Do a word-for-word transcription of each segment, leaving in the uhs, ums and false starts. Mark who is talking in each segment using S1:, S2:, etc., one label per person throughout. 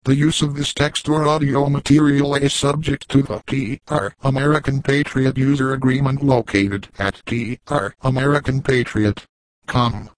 S1: The use of this text or audio material is subject to the T R American Patriot User Agreement located at T R American Patriot dot com.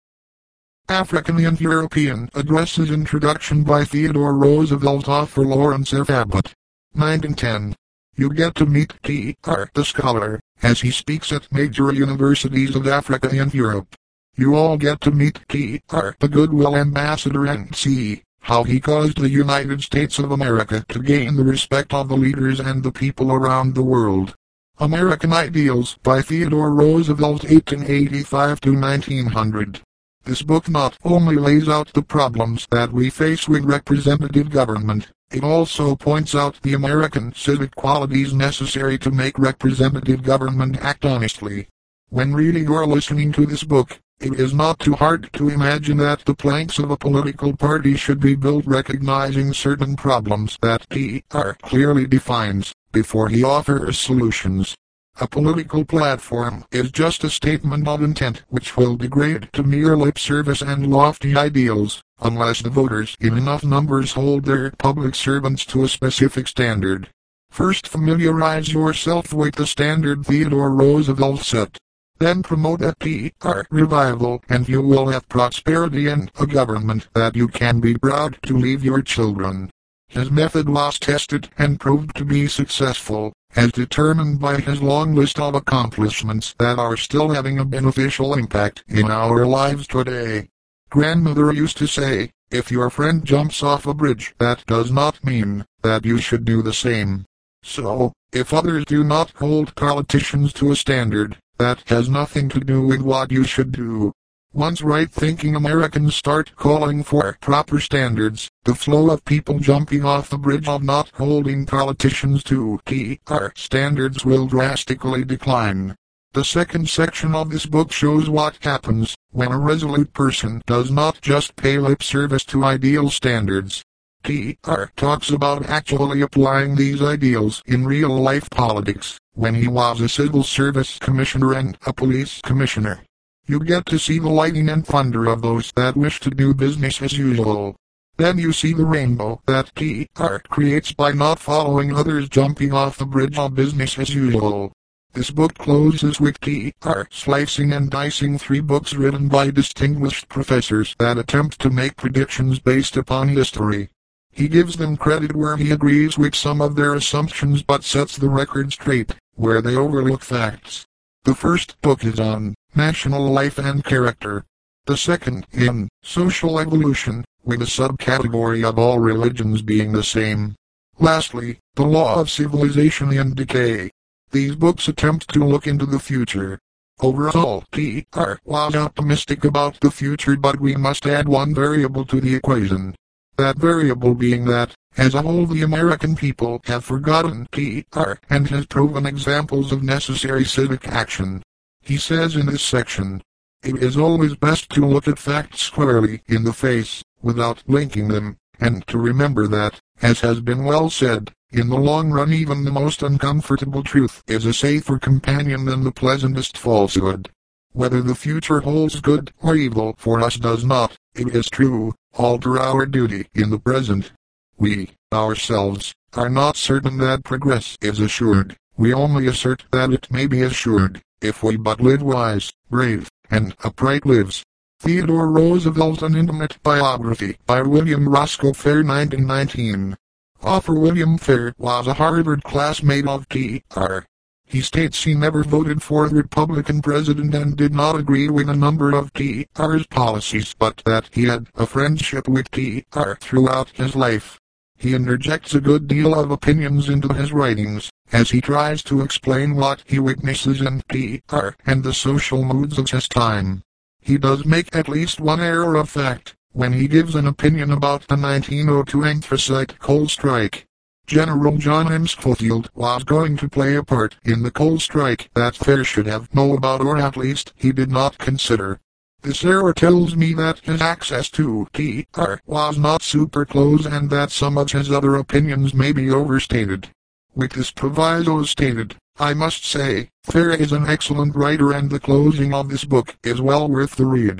S1: African and European Addresses. Introduction by Theodore Roosevelt. Author Lawrence F. Abbott. nineteen ten. You get to meet T R the scholar, as he speaks at major universities of Africa and Europe. You all get to meet T R the goodwill ambassador and see how he caused the United States of America to gain the respect of the leaders and the people around the world. American Ideals by Theodore Roosevelt. eighteen eighty-five to nineteen hundred. This book not only lays out the problems that we face with representative government, it also points out the American civic qualities necessary to make representative government act honestly. When reading or listening to this book, it is not too hard to imagine that the planks of a political party should be built recognizing certain problems that T R clearly defines, before he offers solutions. A political platform is just a statement of intent which will degrade to mere lip service and lofty ideals, unless the voters in enough numbers hold their public servants to a specific standard. First familiarize yourself with the standard Theodore Roosevelt set. Then promote a T R revival and you will have prosperity and a government that you can be proud to leave your children. His method was tested and proved to be successful, as determined by his long list of accomplishments that are still having a beneficial impact in our lives today. Grandmother used to say, if your friend jumps off a bridge, that does not mean that you should do the same. So, if others do not hold politicians to a standard, that has nothing to do with what you should do. Once right-thinking Americans start calling for proper standards, the flow of people jumping off the bridge of not holding politicians to T R standards will drastically decline. The second section of this book shows what happens when a resolute person does not just pay lip service to ideal standards. T R talks about actually applying these ideals in real-life politics, when he was a civil service commissioner and a police commissioner. You get to see the lightning and thunder of those that wish to do business as usual. Then you see the rainbow that T R creates by not following others jumping off the bridge of business as usual. This book closes with T R slicing and dicing three books written by distinguished professors that attempt to make predictions based upon history. He gives them credit where he agrees with some of their assumptions but sets the record straight where they overlook facts. The first book is on national life and character. The second in social evolution, with a subcategory of all religions being the same. Lastly, the law of civilization and decay. These books attempt to look into the future. Overall, T R was optimistic about the future, but we must add one variable to the equation. That variable being that, as a whole, the American people have forgotten T R and has proven examples of necessary civic action. He says in this section, it is always best to look at facts squarely in the face, without blinking them, and to remember that, as has been well said, in the long run even the most uncomfortable truth is a safer companion than the pleasantest falsehood. Whether the future holds good or evil for us does not, it is true, alter our duty in the present. We, ourselves, are not certain that progress is assured, we only assert that it may be assured, if we but live wise, brave, and upright lives. Theodore Roosevelt, An Intimate Biography by William Roscoe Fair, nineteen nineteen. Author William Fair was a Harvard classmate of T R He states he never voted for the Republican president and did not agree with a number of T R's policies, but that he had a friendship with T R throughout his life. He interjects a good deal of opinions into his writings, as he tries to explain what he witnesses in T R and the social moods of his time. He does make at least one error of fact, when he gives an opinion about the nineteen oh two anthracite coal strike. General John M. Schofield was going to play a part in the coal strike that Fair should have known about, or at least he did not consider. This error tells me that his access to T R was not super close and that some of his other opinions may be overstated. With this proviso stated, I must say, Fair is an excellent writer and the closing of this book is well worth the read.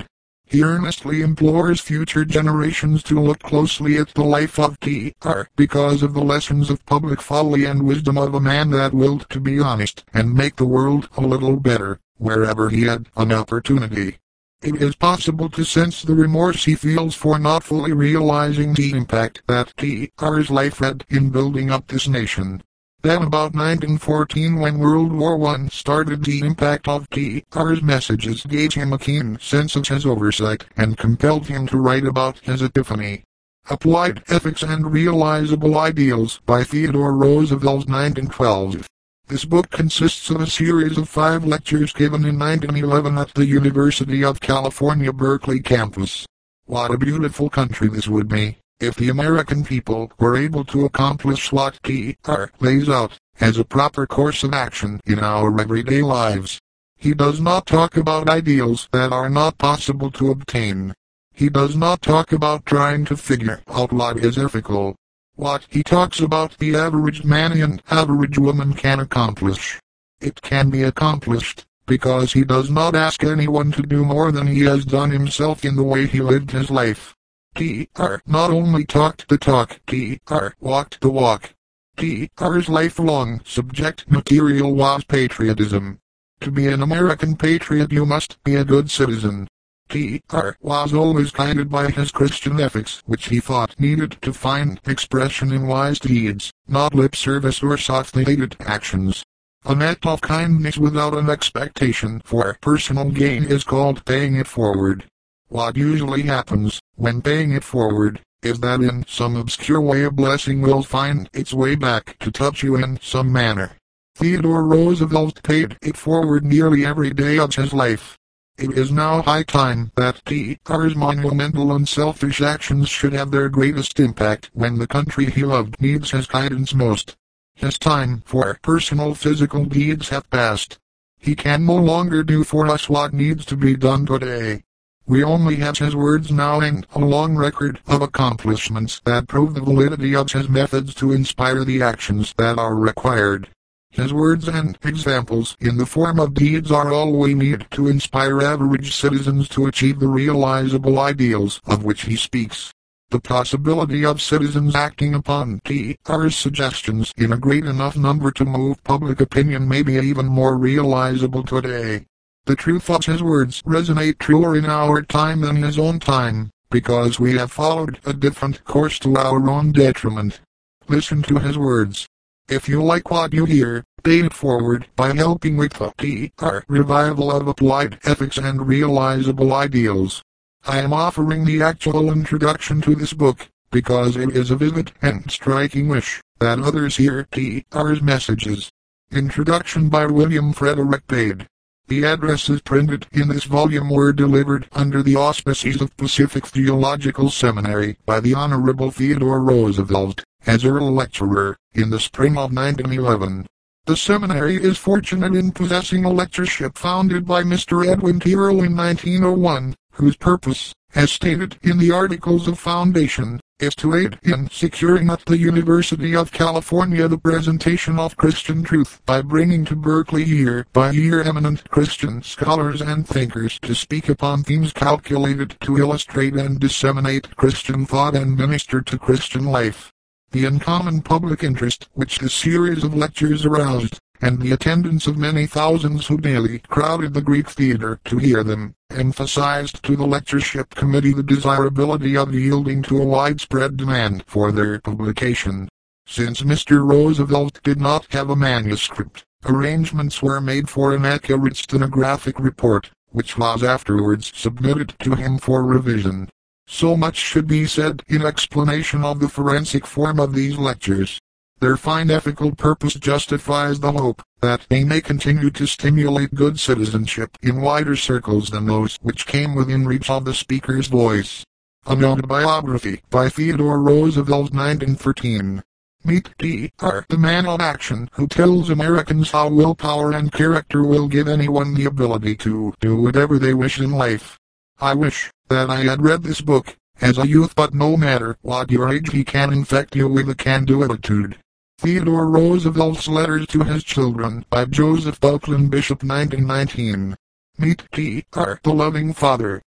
S1: He earnestly implores future generations to look closely at the life of T R because of the lessons of public folly and wisdom of a man that willed to be honest and make the world a little better, wherever he had an opportunity. It is possible to sense the remorse he feels for not fully realizing the impact that T R's life had in building up this nation. Then about nineteen fourteen, when World War One started, the impact of T R's messages gave him a keen sense of his oversight and compelled him to write about his epiphany. Applied Ethics and Realizable Ideals by Theodore Roosevelt, nineteen twelve. This book consists of a series of five lectures given in nineteen eleven at the University of California, Berkeley campus. What a beautiful country this would be if the American people were able to accomplish what T R lays out as a proper course of action in our everyday lives. He does not talk about ideals that are not possible to obtain. He does not talk about trying to figure out what is ethical. What he talks about the average man and average woman can accomplish. It can be accomplished because he does not ask anyone to do more than he has done himself in the way he lived his life. T R not only talked the talk, T R walked the walk. T R's lifelong subject material was patriotism. To be an American patriot, you must be a good citizen. T R was always guided by his Christian ethics, which he thought needed to find expression in wise deeds, not lip service or soft-hated actions. An act of kindness without an expectation for personal gain is called paying it forward. What usually happens, when paying it forward, is that in some obscure way a blessing will find its way back to touch you in some manner. Theodore Roosevelt paid it forward nearly every day of his life. It is now high time that T R's monumental and selfish actions should have their greatest impact when the country he loved needs his guidance most. His time for personal physical deeds have passed. He can no longer do for us what needs to be done today. We only have his words now and a long record of accomplishments that prove the validity of his methods to inspire the actions that are required. His words and examples in the form of deeds are all we need to inspire average citizens to achieve the realizable ideals of which he speaks. The possibility of citizens acting upon T R's suggestions in a great enough number to move public opinion may be even more realizable today. The truth of his words resonate truer in our time than his own time, because we have followed a different course to our own detriment. Listen to his words. If you like what you hear, pay it forward by helping with the T R revival of applied ethics and realizable ideals. I am offering the actual introduction to this book, because it is a vivid and striking wish that others hear T R's messages. Introduction by William Frederick Bade. The addresses printed in this volume were delivered under the auspices of Pacific Theological Seminary by the Honorable Theodore Roosevelt, as Earl Lecturer, in the spring of nineteen eleven. The seminary is fortunate in possessing a lectureship founded by Mister Edwin T. Earl in nineteen oh one, whose purpose, as stated in the Articles of Foundation, is to aid in securing at the University of California the presentation of Christian truth by bringing to Berkeley year by year eminent Christian scholars and thinkers to speak upon themes calculated to illustrate and disseminate Christian thought and minister to Christian life. The uncommon public interest which this series of lectures aroused, and the attendance of many thousands who daily crowded the Greek theater to hear them, emphasized to the lectureship committee the desirability of yielding to a widespread demand for their publication. Since Mister Roosevelt did not have a manuscript, arrangements were made for an accurate stenographic report, which was afterwards submitted to him for revision. So much should be said in explanation of the forensic form of these lectures. Their fine ethical purpose justifies the hope that they may continue to stimulate good citizenship in wider circles than those which came within reach of the speaker's voice. An autobiography by Theodore Roosevelt, nineteen thirteen. Meet T R, the man of action who tells Americans how willpower and character will give anyone the ability to do whatever they wish in life. I wish that I had read this book as a youth, but no matter what your age, he can infect you with a can-do attitude. Theodore Roosevelt's Letters to His Children by Joseph Buckland Bishop, nineteen nineteen. Meet T R, the loving father,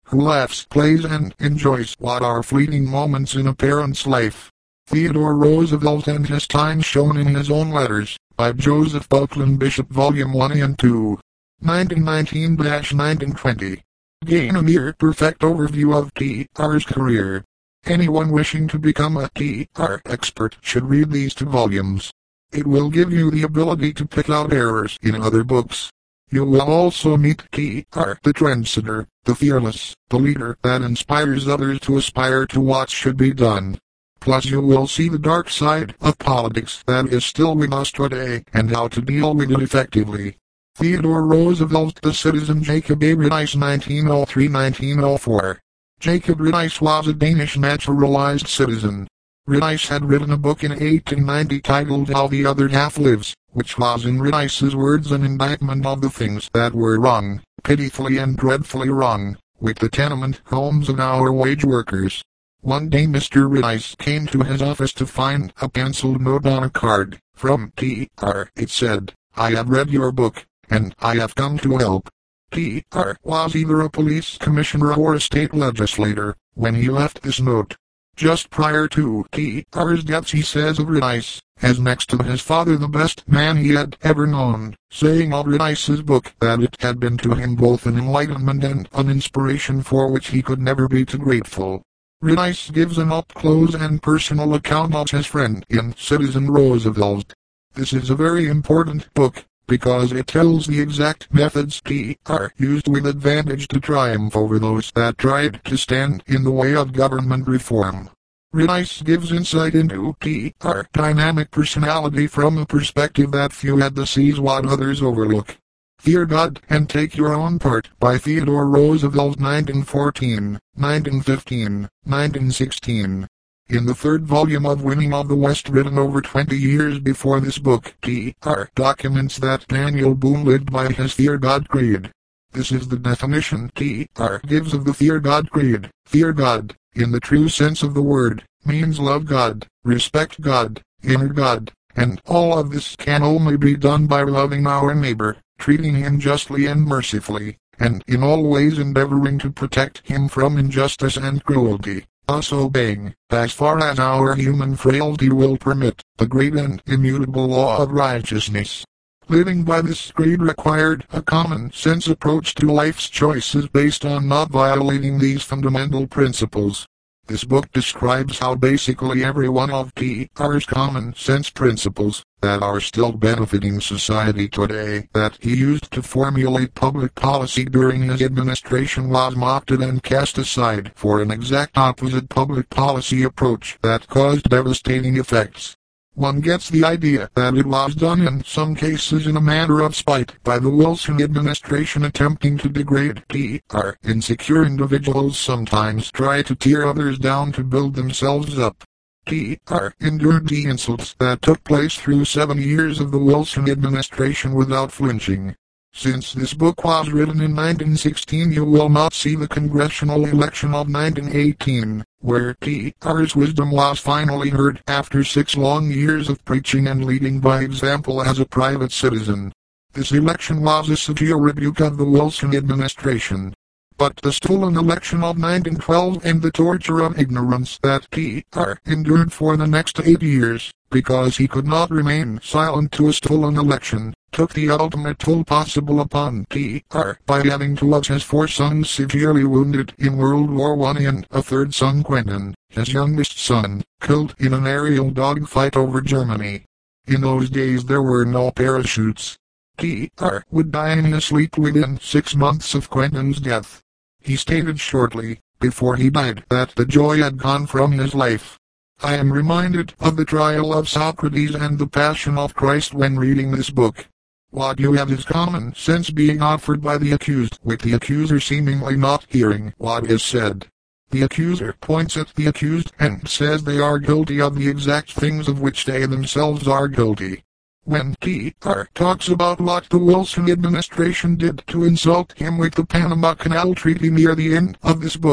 S1: who laughs, plays and enjoys what are fleeting moments in a parent's life. Theodore Roosevelt and His Time Shown in His Own Letters, by Joseph Buckland Bishop, Volume one and two. nineteen nineteen to nineteen twenty. Gain a near-perfect overview of T R's career. Anyone wishing to become a T R expert should read these two volumes. It will give you the ability to pick out errors in other books. You will also meet T R, the trendsetter, the fearless, the leader that inspires others to aspire to what should be done. Plus you will see the dark side of politics that is still with us today and how to deal with it effectively. Theodore Roosevelt, the Citizen. Jacob A. Riis, nineteen oh three to nineteen oh four. Jacob Riis was a Danish naturalized citizen. Riis had written a book in eighteen ninety titled How the Other Half Lives, which was in Riis's words an indictment of the things that were wrong, pitifully and dreadfully wrong, with the tenement homes of our wage workers. One day Mister Riis came to his office to find a penciled note on a card. From T R It said, "I have read your book, and I have come to help." T R was either a police commissioner or a state legislator when he left this note. Just prior to T R's death he says of Riis, as next to his father the best man he had ever known, saying of Riis's book that it had been to him both an enlightenment and an inspiration for which he could never be too grateful. Riis gives an up-close and personal account of his friend in Citizen Roosevelt. This is a very important book, because it tells the exact methods T R used with advantage to triumph over those that tried to stand in the way of government reform. Riis gives insight into T R dynamic personality from a perspective that few had to seize what others overlook. Fear God and Take Your Own Part, by Theodore Roosevelt, nineteen fourteen, nineteen fifteen, nineteen sixteen. In the third volume of Winning of the West, written over twenty years before this book, T R documents that Daniel Boone lived by his Fear God creed. This is the definition T R gives of the Fear God creed. Fear God, in the true sense of the word, means love God, respect God, honor God, and all of this can only be done by loving our neighbor, treating him justly and mercifully, and in all ways endeavoring to protect him from injustice and cruelty. Thus obeying, as far as our human frailty will permit, the great and immutable law of righteousness. Living by this creed required a common-sense approach to life's choices based on not violating these fundamental principles. This book describes how basically every one of T R's common-sense principles, that are still benefiting society today, that he used to formulate public policy during his administration, was mocked and cast aside for an exact opposite public policy approach that caused devastating effects. One gets the idea that it was done in some cases in a manner of spite by the Wilson administration attempting to degrade T R. Insecure individuals sometimes try to tear others down to build themselves up. T R endured the insults that took place through seven years of the Wilson administration without flinching. Since this book was written in nineteen sixteen, you will not see the congressional election of nineteen eighteen, where T R's wisdom was finally heard after six long years of preaching and leading by example as a private citizen. This election was a severe rebuke of the Wilson administration. But the stolen election of nineteen twelve and the torture of ignorance that T R endured for the next eight years, because he could not remain silent to a stolen election, took the ultimate toll possible upon T R by having two of his four sons severely wounded in World War One and a third son, Quentin, his youngest son, killed in an aerial dogfight over Germany. In those days there were no parachutes. T R would die in his sleep within six months of Quentin's death. He stated shortly, before he died, that the joy had gone from his life. I am reminded of the trial of Socrates and the Passion of Christ when reading this book. What you have is common sense being offered by the accused, with the accuser seemingly not hearing what is said. The accuser points at the accused and says they are guilty of the exact things of which they themselves are guilty. When T R talks about what the Wilson administration did to insult him with the Panama Canal Treaty near the end of this book,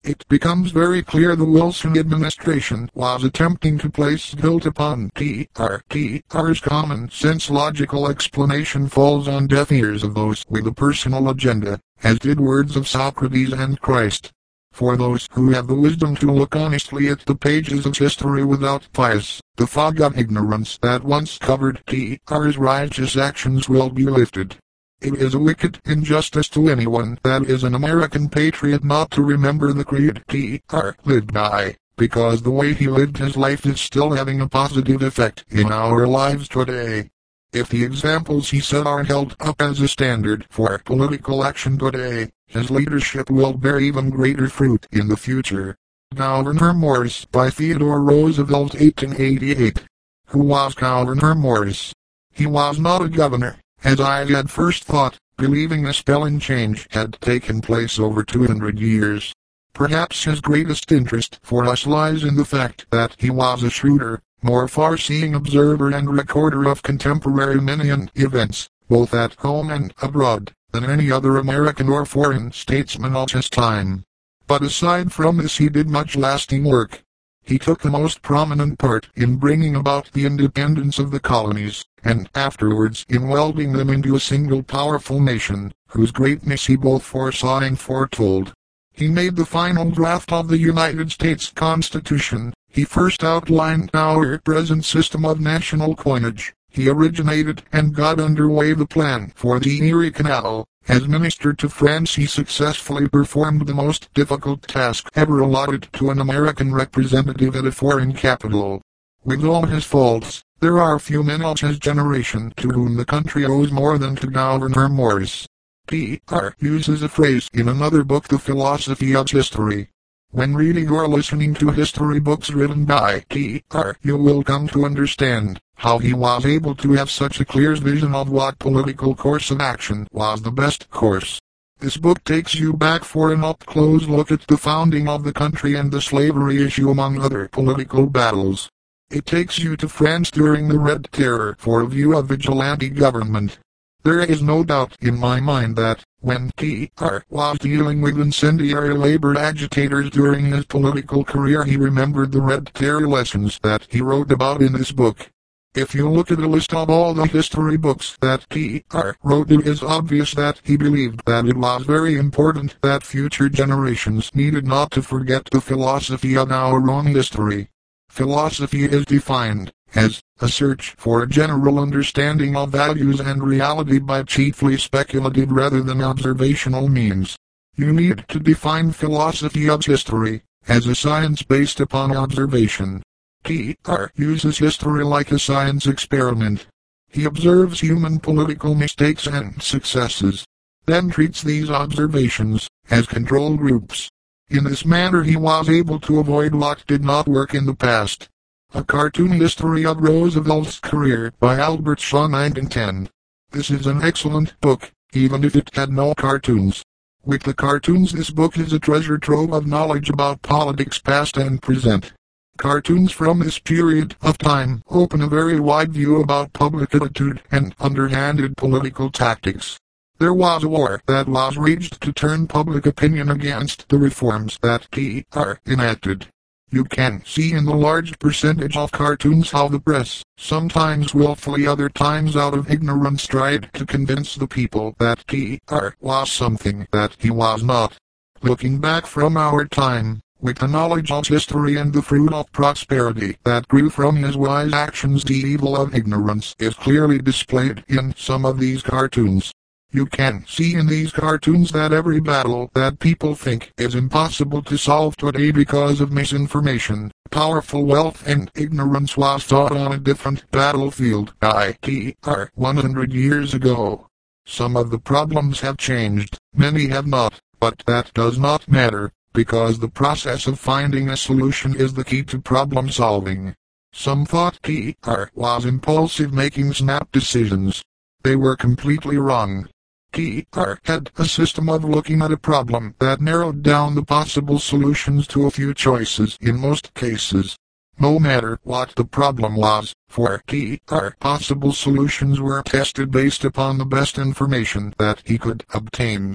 S1: It becomes very clear the Wilson administration was attempting to place guilt upon T R T R's common sense logical explanation falls on deaf ears of those with a personal agenda, as did words of Socrates and Christ. For those who have the wisdom to look honestly at the pages of history without bias, the fog of ignorance that once covered T R's righteous actions will be lifted. It is a wicked injustice to anyone that is an American patriot not to remember the creed T R lived by, because the way he lived his life is still having a positive effect in our lives today. If the examples he set are held up as a standard for political action today, his leadership will bear even greater fruit in the future. Gouverneur Morris by Theodore Roosevelt eighteen eighty-eight. Who was Gouverneur Morris? He was not a governor, as I had first thought, believing a spelling change had taken place over two hundred years. Perhaps his greatest interest for us lies in the fact that he was a shrewder, more far-seeing observer and recorder of contemporary men and events, both at home and abroad, than any other American or foreign statesman of his time. But aside from this he did much lasting work. He took the most prominent part in bringing about the independence of the colonies, and afterwards in welding them into a single powerful nation, whose greatness he both foresaw and foretold. He made the final draft of the United States Constitution. He first outlined our present system of national coinage. He originated and got underway the plan for the Erie Canal. As minister to France he successfully performed the most difficult task ever allotted to an American representative at a foreign capital. With all his faults, there are few men of his generation to whom the country owes more than to Gouverneur Morris. T R uses a phrase in another book, The Philosophy of History. When reading or listening to history books written by T R, you will come to understand how he was able to have such a clear vision of what political course of action was the best course. This book takes you back for an up-close look at the founding of the country and the slavery issue among other political battles. It takes you to France during the Red Terror for a view of vigilante government. There is no doubt in my mind that, when T R was dealing with incendiary labor agitators during his political career, he remembered the Red Terror lessons that he wrote about in this book. If you look at a list of all the history books that T R wrote, it is obvious that he believed that it was very important that future generations needed not to forget the philosophy of our own history. Philosophy is defined as a search for a general understanding of values and reality by chiefly speculative rather than observational means. You need to define philosophy of history as a science based upon observation. T R uses history like a science experiment. He observes human political mistakes and successes, then treats these observations as control groups. In this manner he was able to avoid what did not work in the past. A Cartoon History of Roosevelt's Career by Albert Shaw nineteen ten. This is an excellent book, even if it had no cartoons. With the cartoons, this book is a treasure trove of knowledge about politics past and present. Cartoons from this period of time open a very wide view about public attitude and underhanded political tactics. There was a war that was waged to turn public opinion against the reforms that T R enacted. You can see in the large percentage of cartoons how the press, sometimes willfully other times out of ignorance, tried to convince the people that T R was something that he was not. Looking back from our time, with the knowledge of history and the fruit of prosperity that grew from his wise actions, the evil of ignorance is clearly displayed in some of these cartoons. You can see in these cartoons that every battle that people think is impossible to solve today because of misinformation, powerful wealth and ignorance was fought on a different battlefield by T R one hundred years ago. Some of the problems have changed, many have not, but that does not matter, because the process of finding a solution is the key to problem solving. Some thought T R was impulsive, making snap decisions. They were completely wrong. T R had a system of looking at a problem that narrowed down the possible solutions to a few choices in most cases. No matter what the problem was, for T R possible solutions were tested based upon the best information that he could obtain.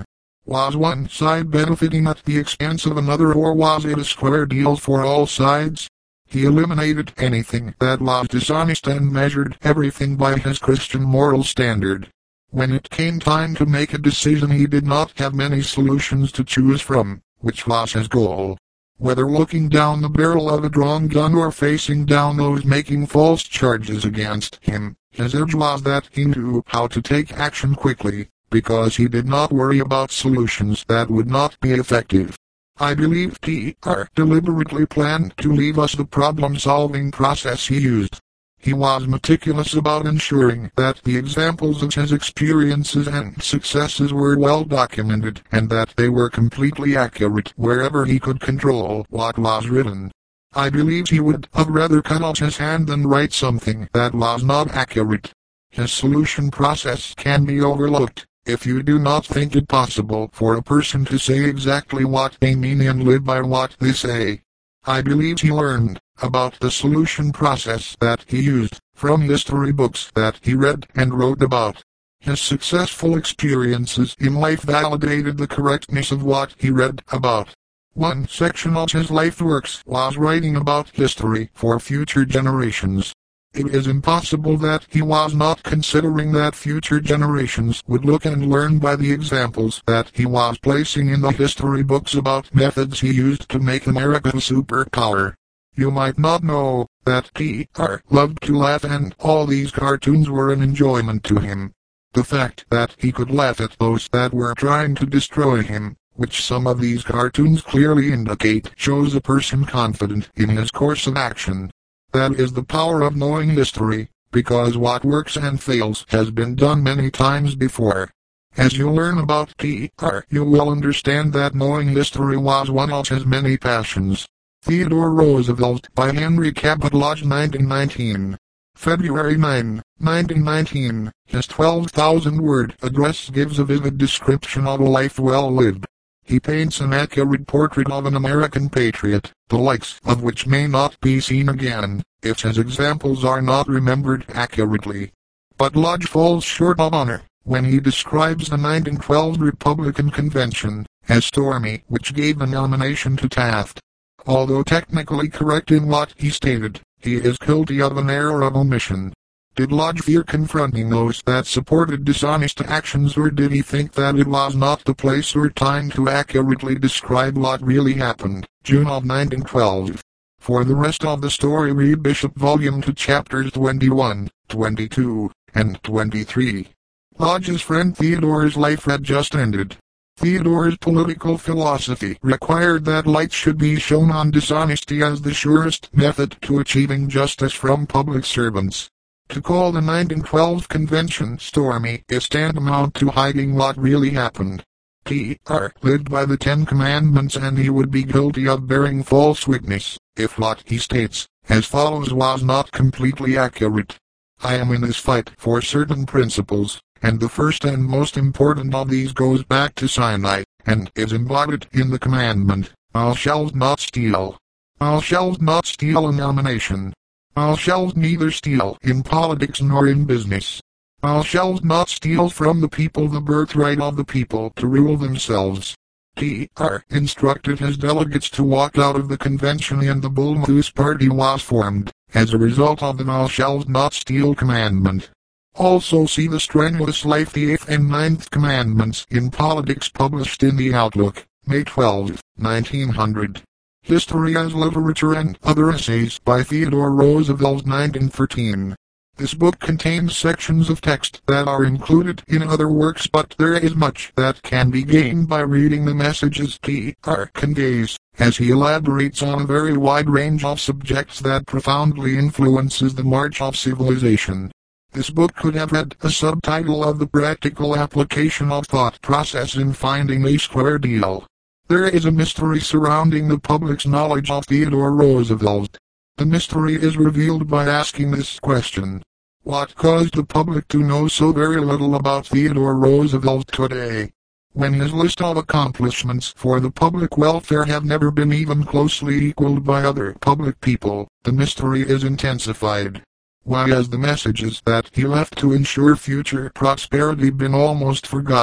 S1: Was one side benefiting at the expense of another, or was it a square deal for all sides? He eliminated anything that was dishonest and measured everything by his Christian moral standard. When it came time to make a decision, he did not have many solutions to choose from. Which was his goal? Whether looking down the barrel of a drawn gun or facing down those making false charges against him, his edge was that he knew how to take action quickly, because he did not worry about solutions that would not be effective. I believe T R deliberately planned to leave us the problem-solving process he used. He was meticulous about ensuring that the examples of his experiences and successes were well documented and that they were completely accurate wherever he could control what was written. I believe he would have rather cut off his hand than write something that was not accurate. His solution process can be overlooked if you do not think it possible for a person to say exactly what they mean and live by what they say. I believe he learned about the solution process that he used from history books that he read and wrote about. His successful experiences in life validated the correctness of what he read about. One section of his life works was writing about history for future generations. It is impossible that he was not considering that future generations would look and learn by the examples that he was placing in the history books about methods he used to make America a superpower. You might not know that T R loved to laugh, and all these cartoons were an enjoyment to him. The fact that he could laugh at those that were trying to destroy him, which some of these cartoons clearly indicate, shows a person confident in his course of action. That is the power of knowing history, because what works and fails has been done many times before. As you learn about T R, you will understand that knowing history was one of his many passions. Theodore Roosevelt by Henry Cabot Lodge, nineteen nineteen. February ninth, nineteen nineteen. His twelve thousand word address gives a vivid description of a life well lived. He paints an accurate portrait of an American patriot, the likes of which may not be seen again, if his examples are not remembered accurately. But Lodge falls short of honor when he describes the nineteen twelve Republican Convention as stormy, which gave the nomination to Taft. Although technically correct in what he stated, he is guilty of an error of omission. Did Lodge fear confronting those that supported dishonest actions, or did he think that it was not the place or time to accurately describe what really happened? June of nineteen twelve. For the rest of the story, read Bishop Volume two, Chapters twenty-one, twenty-two, and twenty-three. Lodge's friend Theodore's life had just ended. Theodore's political philosophy required that light should be shown on dishonesty as the surest method to achieving justice from public servants. To call the nineteen twelve convention stormy is tantamount to hiding what really happened. T R lived by the Ten Commandments, and he would be guilty of bearing false witness if what he states as follows was not completely accurate. I am in this fight for certain principles, and the first and most important of these goes back to Sinai, and is embodied in the commandment, "Thou shalt not steal." Thou shalt not steal a nomination. Thou shalt neither steal in politics nor in business. Thou shalt not steal from the people the birthright of the people to rule themselves. T R instructed his delegates to walk out of the convention, and the Bull Moose Party was formed, as a result of the Thou shalt not steal commandment. Also see The Strenuous Life, the eighth and ninth Commandments in Politics, published in The Outlook, May twelfth, nineteen hundred. History as Literature and Other Essays by Theodore Roosevelt, nineteen thirteen. This book contains sections of text that are included in other works, but there is much that can be gained by reading the messages T R conveys, as he elaborates on a very wide range of subjects that profoundly influences the march of civilization. This book could have had a subtitle of The Practical Application of Thought Process in Finding a Square Deal. There is a mystery surrounding the public's knowledge of Theodore Roosevelt. The mystery is revealed by asking this question: what caused the public to know so very little about Theodore Roosevelt today? When his list of accomplishments for the public welfare have never been even closely equaled by other public people, the mystery is intensified. Why has the messages that he left to ensure future prosperity been almost forgotten,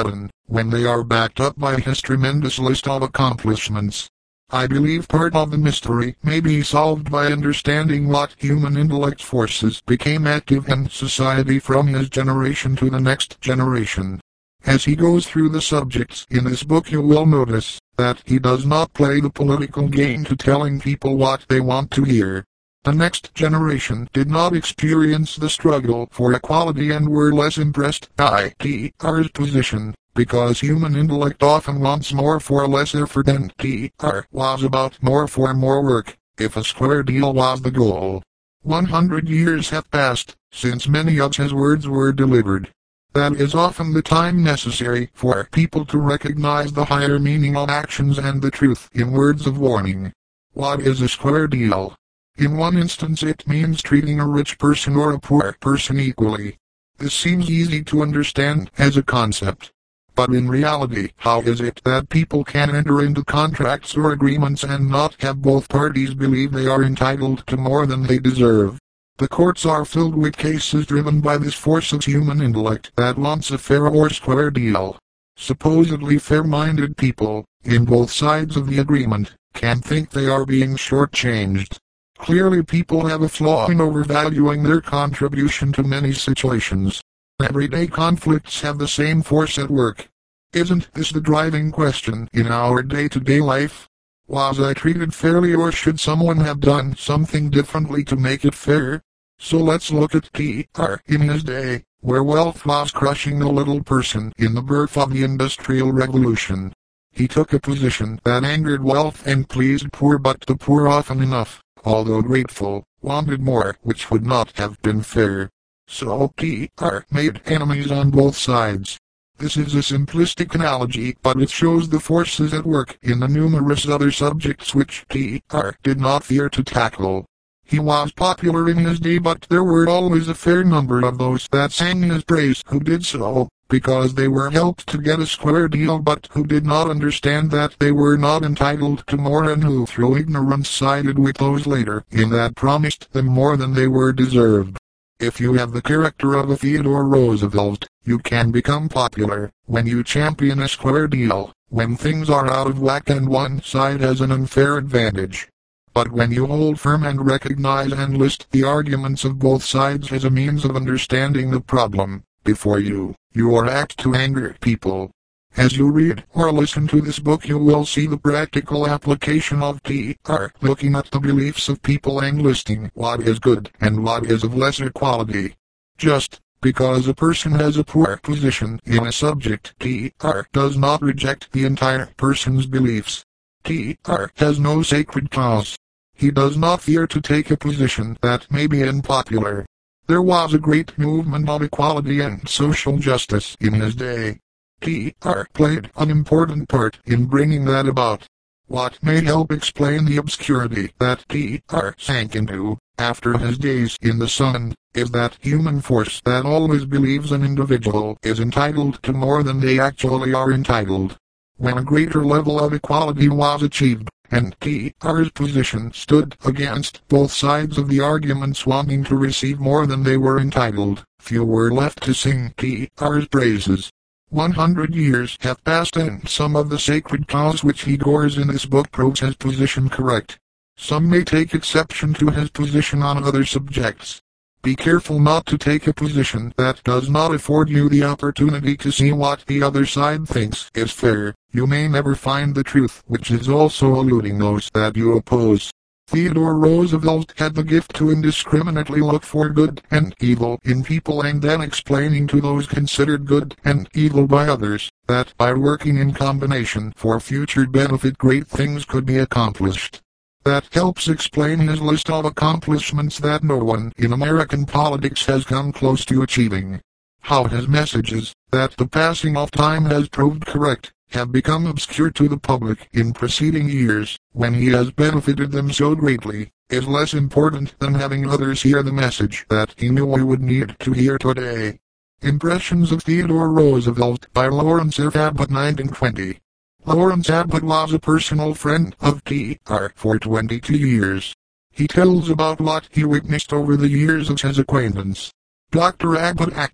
S1: when they are backed up by his tremendous list of accomplishments. I believe part of the mystery may be solved by understanding what human intellect forces became active in society from his generation to the next generation. As he goes through the subjects in this book, you will notice that he does not play the political game to telling people what they want to hear. The next generation did not experience the struggle for equality and were less impressed by T R's position, because human intellect often wants more for less effort and T R was about more for more work, if a square deal was the goal. One hundred years have passed since many of his words were delivered. That is often the time necessary for people to recognize the higher meaning of actions and the truth in words of warning. What is a square deal? In one instance it means treating a rich person or a poor person equally. This seems easy to understand as a concept. But in reality, how is it that people can enter into contracts or agreements and not have both parties believe they are entitled to more than they deserve? The courts are filled with cases driven by this force of human intellect that wants a fair or square deal. Supposedly fair-minded people, in both sides of the agreement, can think they are being shortchanged. Clearly people have a flaw in overvaluing their contribution to many situations. Everyday conflicts have the same force at work. Isn't this the driving question in our day-to-day life? Was I treated fairly, or should someone have done something differently to make it fair? So let's look at T R in his day, where wealth was crushing the little person in the birth of the Industrial Revolution. He took a position that angered wealth and pleased poor, but the poor often enough, although grateful, wanted more, which would not have been fair. So T R made enemies on both sides. This is a simplistic analogy, but it shows the forces at work in the numerous other subjects which T R did not fear to tackle. He was popular in his day, but there were always a fair number of those that sang his praise who did so because they were helped to get a square deal, but who did not understand that they were not entitled to more, and who through ignorance sided with those later in that promised them more than they were deserved. If you have the character of a Theodore Roosevelt, you can become popular when you champion a square deal, when things are out of whack and one side has an unfair advantage. But when you hold firm and recognize and list the arguments of both sides as a means of understanding the problem before you, you are apt to anger people. As you read or listen to this book, you will see the practical application of T R, looking at the beliefs of people and listing what is good and what is of lesser quality. Just because a person has a poor position in a subject, T R does not reject the entire person's beliefs. T R has no sacred cause. He does not fear to take a position that may be unpopular. There was a great movement of equality and social justice in his day. T R played an important part in bringing that about. What may help explain the obscurity that T R sank into after his days in the sun is that human force that always believes an individual is entitled to more than they actually are entitled. When a greater level of equality was achieved, and T R's position stood against both sides of the arguments wanting to receive more than they were entitled, few were left to sing T R's praises. One hundred years have passed, and some of the sacred cause which he gores in this book proves his position correct. Some may take exception to his position on other subjects. Be careful not to take a position that does not afford you the opportunity to see what the other side thinks is fair. You may never find the truth, which is also eluding those that you oppose. Theodore Roosevelt had the gift to indiscriminately look for good and evil in people and then explaining to those considered good and evil by others that by working in combination for future benefit great things could be accomplished. That helps explain his list of accomplishments that no one in American politics has come close to achieving. How his messages, that the passing of time has proved correct, have become obscure to the public in preceding years, when he has benefited them so greatly, is less important than having others hear the message that he knew we would need to hear today. Impressions of Theodore Roosevelt by Lawrence F. Abbott nineteen twenty. Lawrence Abbott was a personal friend of T R for twenty-two years. He tells about what he witnessed over the years of his acquaintance. Doctor Abbott acted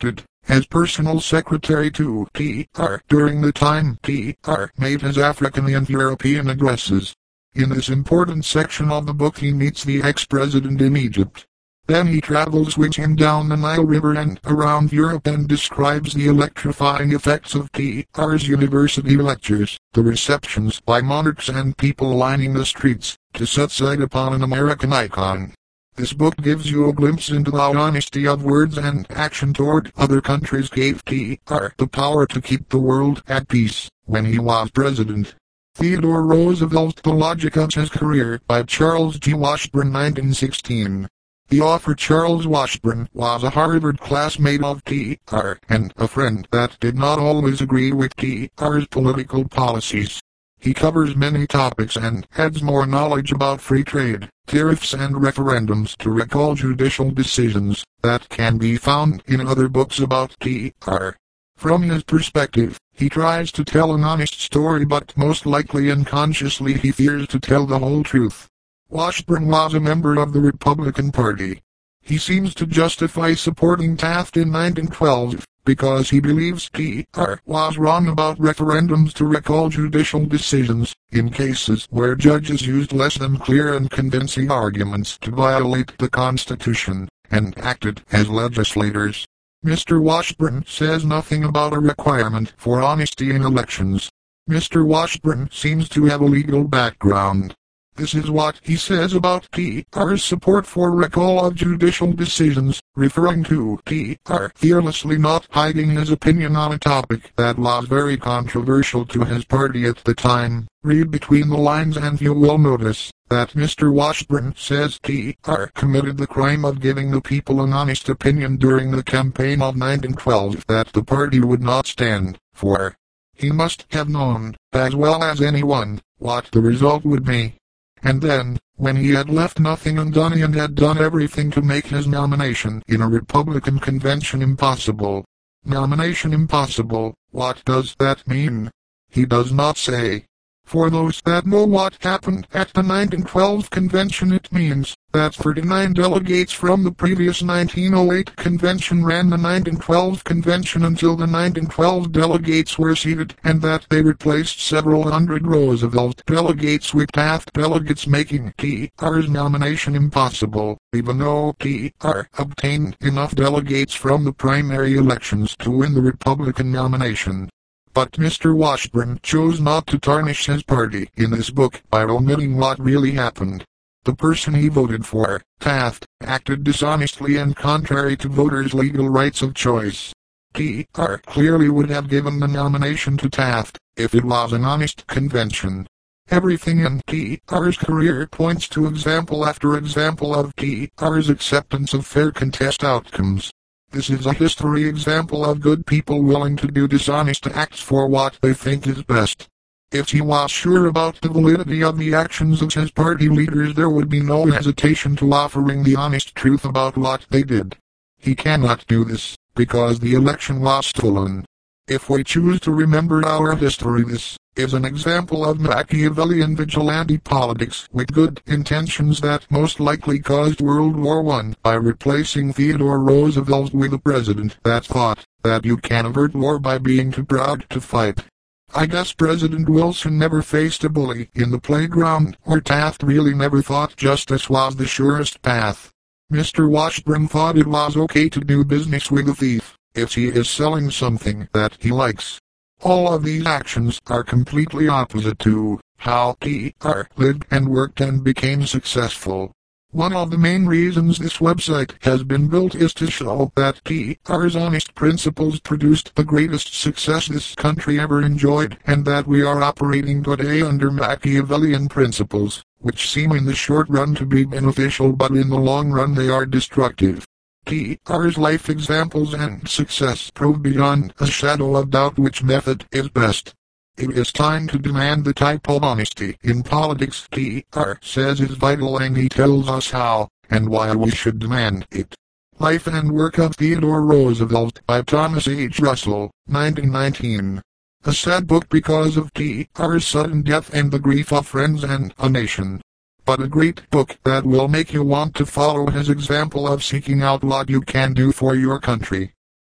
S1: as personal secretary to T R during the time T R made his African and European addresses. In this important section of the book he meets the ex-president in Egypt. Then he travels with him down the Nile River and around Europe and describes the electrifying effects of T R's university lectures, the receptions by monarchs and people lining the streets, to set sight upon an American icon. This book gives you a glimpse into the honesty of words and action toward other countries gave T R the power to keep the world at peace when he was president. Theodore Roosevelt, The Logic of His Career by Charles G. Washburn, nineteen sixteen. The author Charles Washburn was a Harvard classmate of T R and a friend that did not always agree with T R's political policies. He covers many topics and adds more knowledge about free trade, tariffs and referendums to recall judicial decisions that can be found in other books about T R. From his perspective, he tries to tell an honest story but most likely unconsciously he fears to tell the whole truth. Washburn was a member of the Republican Party. He seems to justify supporting Taft in nineteen twelve because he believes T R was wrong about referendums to recall judicial decisions in cases where judges used less than clear and convincing arguments to violate the Constitution and acted as legislators. Mister Washburn says nothing about a requirement for honesty in elections. Mister Washburn seems to have a legal background. This is what he says about T R's support for recall of judicial decisions, referring to T R fearlessly not hiding his opinion on a topic that was very controversial to his party at the time. Read between the lines and you will notice that Mister Washburn says T R committed the crime of giving the people an honest opinion during the campaign of nineteen twelve that the party would not stand for. He must have known, as well as anyone, what the result would be. And then, when he had left nothing undone and had done everything to make his nomination in a Republican convention impossible. Nomination impossible, what does that mean? He does not say. For those that know what happened at the nineteen twelve convention, it means that thirty-nine delegates from the previous nineteen oh eight convention ran the nineteen twelve convention until the nineteen twelve delegates were seated and that they replaced several hundred Roosevelt delegates with Taft delegates, making T R's nomination impossible, even though T R obtained enough delegates from the primary elections to win the Republican nomination. But Mister Washburn chose not to tarnish his party in this book by omitting what really happened. The person he voted for, Taft, acted dishonestly and contrary to voters' legal rights of choice. T R clearly would have given the nomination to Taft if it was an honest convention. Everything in T R's career points to example after example of T R's acceptance of fair contest outcomes. This is a history example of good people willing to do dishonest acts for what they think is best. If he was sure about the validity of the actions of his party leaders, there would be no hesitation to offering the honest truth about what they did. He cannot do this, because the election was stolen. If we choose to remember our history, this is an example of Machiavellian vigilante politics with good intentions that most likely caused World War One by replacing Theodore Roosevelt with a president that thought that you can avert war by being too proud to fight. I guess President Wilson never faced a bully in the playground, or Taft really never thought justice was the surest path. Mister Washburn thought it was okay to do business with a thief if he is selling something that he likes. All of these actions are completely opposite to how T R lived and worked and became successful. One of the main reasons this website has been built is to show that T R's honest principles produced the greatest success this country ever enjoyed, and that we are operating today under Machiavellian principles, which seem in the short run to be beneficial but in the long run they are destructive. T R's life examples and success prove beyond a shadow of doubt which method is best. It is time to demand the type of honesty in politics T R says is vital, and he tells us how and why we should demand it. Life and Work of Theodore Roosevelt by Thomas H. Russell, nineteen nineteen. A sad book because of T R's sudden death and the grief of friends and a nation. But a great book that will make you want to follow his example of seeking out what you can do for your country.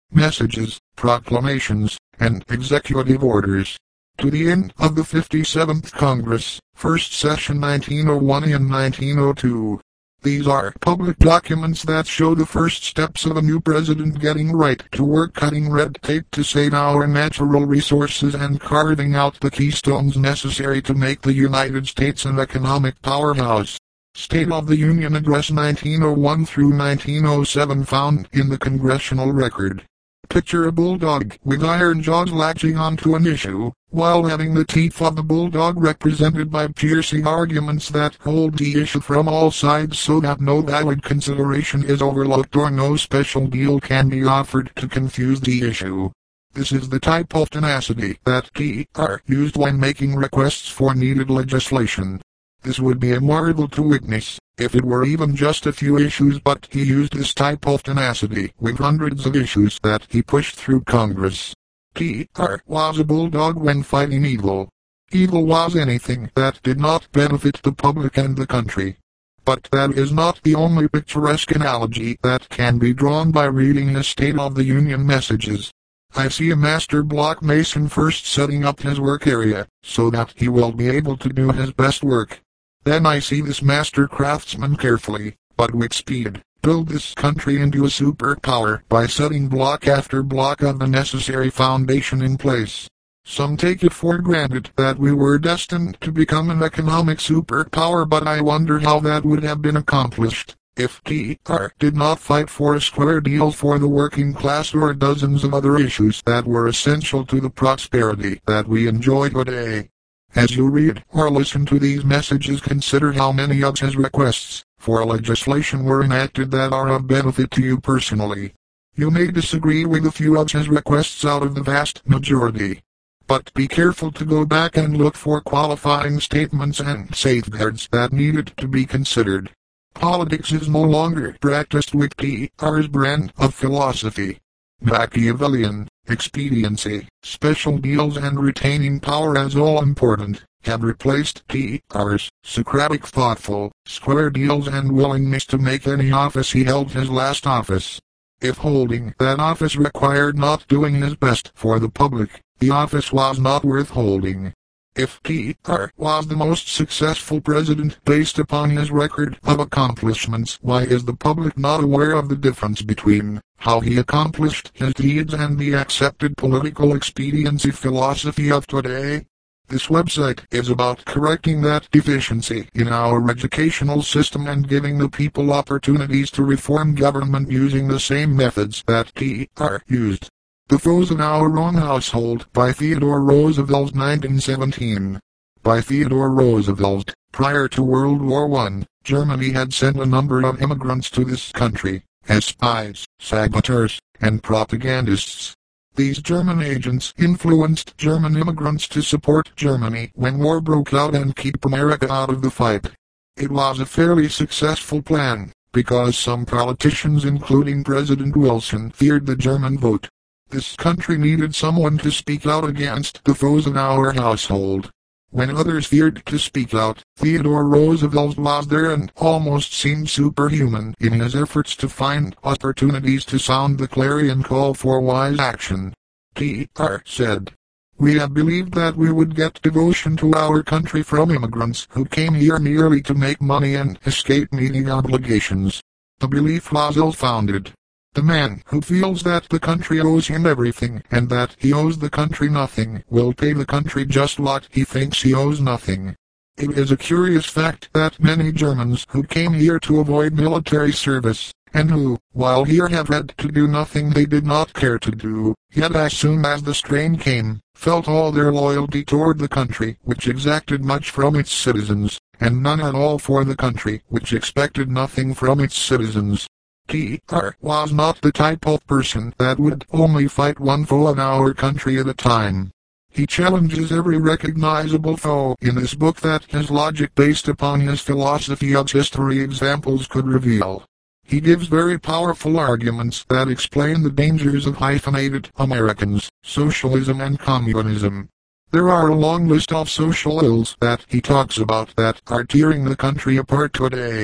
S1: messages, proclamations, and executive orders. To the end of the fifty-seventh Congress, first session nineteen oh one and nineteen oh two. These are public documents that show the first steps of a new president getting right to work cutting red tape to save our natural resources and carving out the keystones necessary to make the United States an economic powerhouse. State of the Union Address nineteen oh one through nineteen oh seven found in the Congressional Record. Picture a bulldog with iron jaws latching onto an issue, while having the teeth of the bulldog represented by piercing arguments that hold the issue from all sides so that no valid consideration is overlooked or no special deal can be offered to confuse the issue. This is the type of tenacity that T R used when making requests for needed legislation. This would be a marvel to witness, if it were even just a few issues, but he used this type of tenacity with hundreds of issues that he pushed through Congress. T R was a bulldog when fighting evil. Evil was anything that did not benefit the public and the country. But that is not the only picturesque analogy that can be drawn by reading the State of the Union messages. I see a master block mason first setting up his work area, so that he will be able to do his best work. Then I see this master craftsman carefully, but with speed, build this country into a superpower by setting block after block of the necessary foundation in place. Some take it for granted that we were destined to become an economic superpower, but I wonder how that would have been accomplished if T R did not fight for a square deal for the working class or dozens of other issues that were essential to the prosperity that we enjoy today. As you read or listen to these messages, consider how many of his requests for legislation were enacted that are of benefit to you personally. You may disagree with a few of his requests out of the vast majority. But be careful to go back and look for qualifying statements and safeguards that needed to be considered. Politics is no longer practiced with T R's brand of philosophy. Machiavellian, expediency, special deals and retaining power as all important, have replaced T R's Socratic thoughtful, square deals and willingness to make any office he held his last office. If holding that office required not doing his best for the public, the office was not worth holding. If T R was the most successful president based upon his record of accomplishments, why is the public not aware of the difference between how he accomplished his deeds and the accepted political expediency philosophy of today? This website is about correcting that deficiency in our educational system and giving the people opportunities to reform government using the same methods that T R used. The Foes in Our Own Household by Theodore Roosevelt nineteen seventeen. By Theodore Roosevelt, prior to World War One, Germany had sent a number of immigrants to this country, as spies, saboteurs, and propagandists. These German agents influenced German immigrants to support Germany when war broke out and keep America out of the fight. It was a fairly successful plan, because some politicians including President Wilson feared the German vote. This country needed someone to speak out against the foes in our household. When others feared to speak out, Theodore Roosevelt was there and almost seemed superhuman in his efforts to find opportunities to sound the clarion call for wise action. T R said, "We have believed that we would get devotion to our country from immigrants who came here merely to make money and escape meeting obligations. The belief was ill-founded. The man who feels that the country owes him everything and that he owes the country nothing will pay the country just like he thinks he owes nothing. It is a curious fact that many Germans who came here to avoid military service, and who, while here have had to do nothing they did not care to do, yet as soon as the strain came, felt all their loyalty toward the country which exacted much from its citizens, and none at all for the country which expected nothing from its citizens. T R was not the type of person that would only fight one foe of our country at a time. He challenges every recognizable foe in this book that his logic based upon his philosophy of history examples could reveal. He gives very powerful arguments that explain the dangers of hyphenated Americans, socialism and communism. There are a long list of social ills that he talks about that are tearing the country apart today.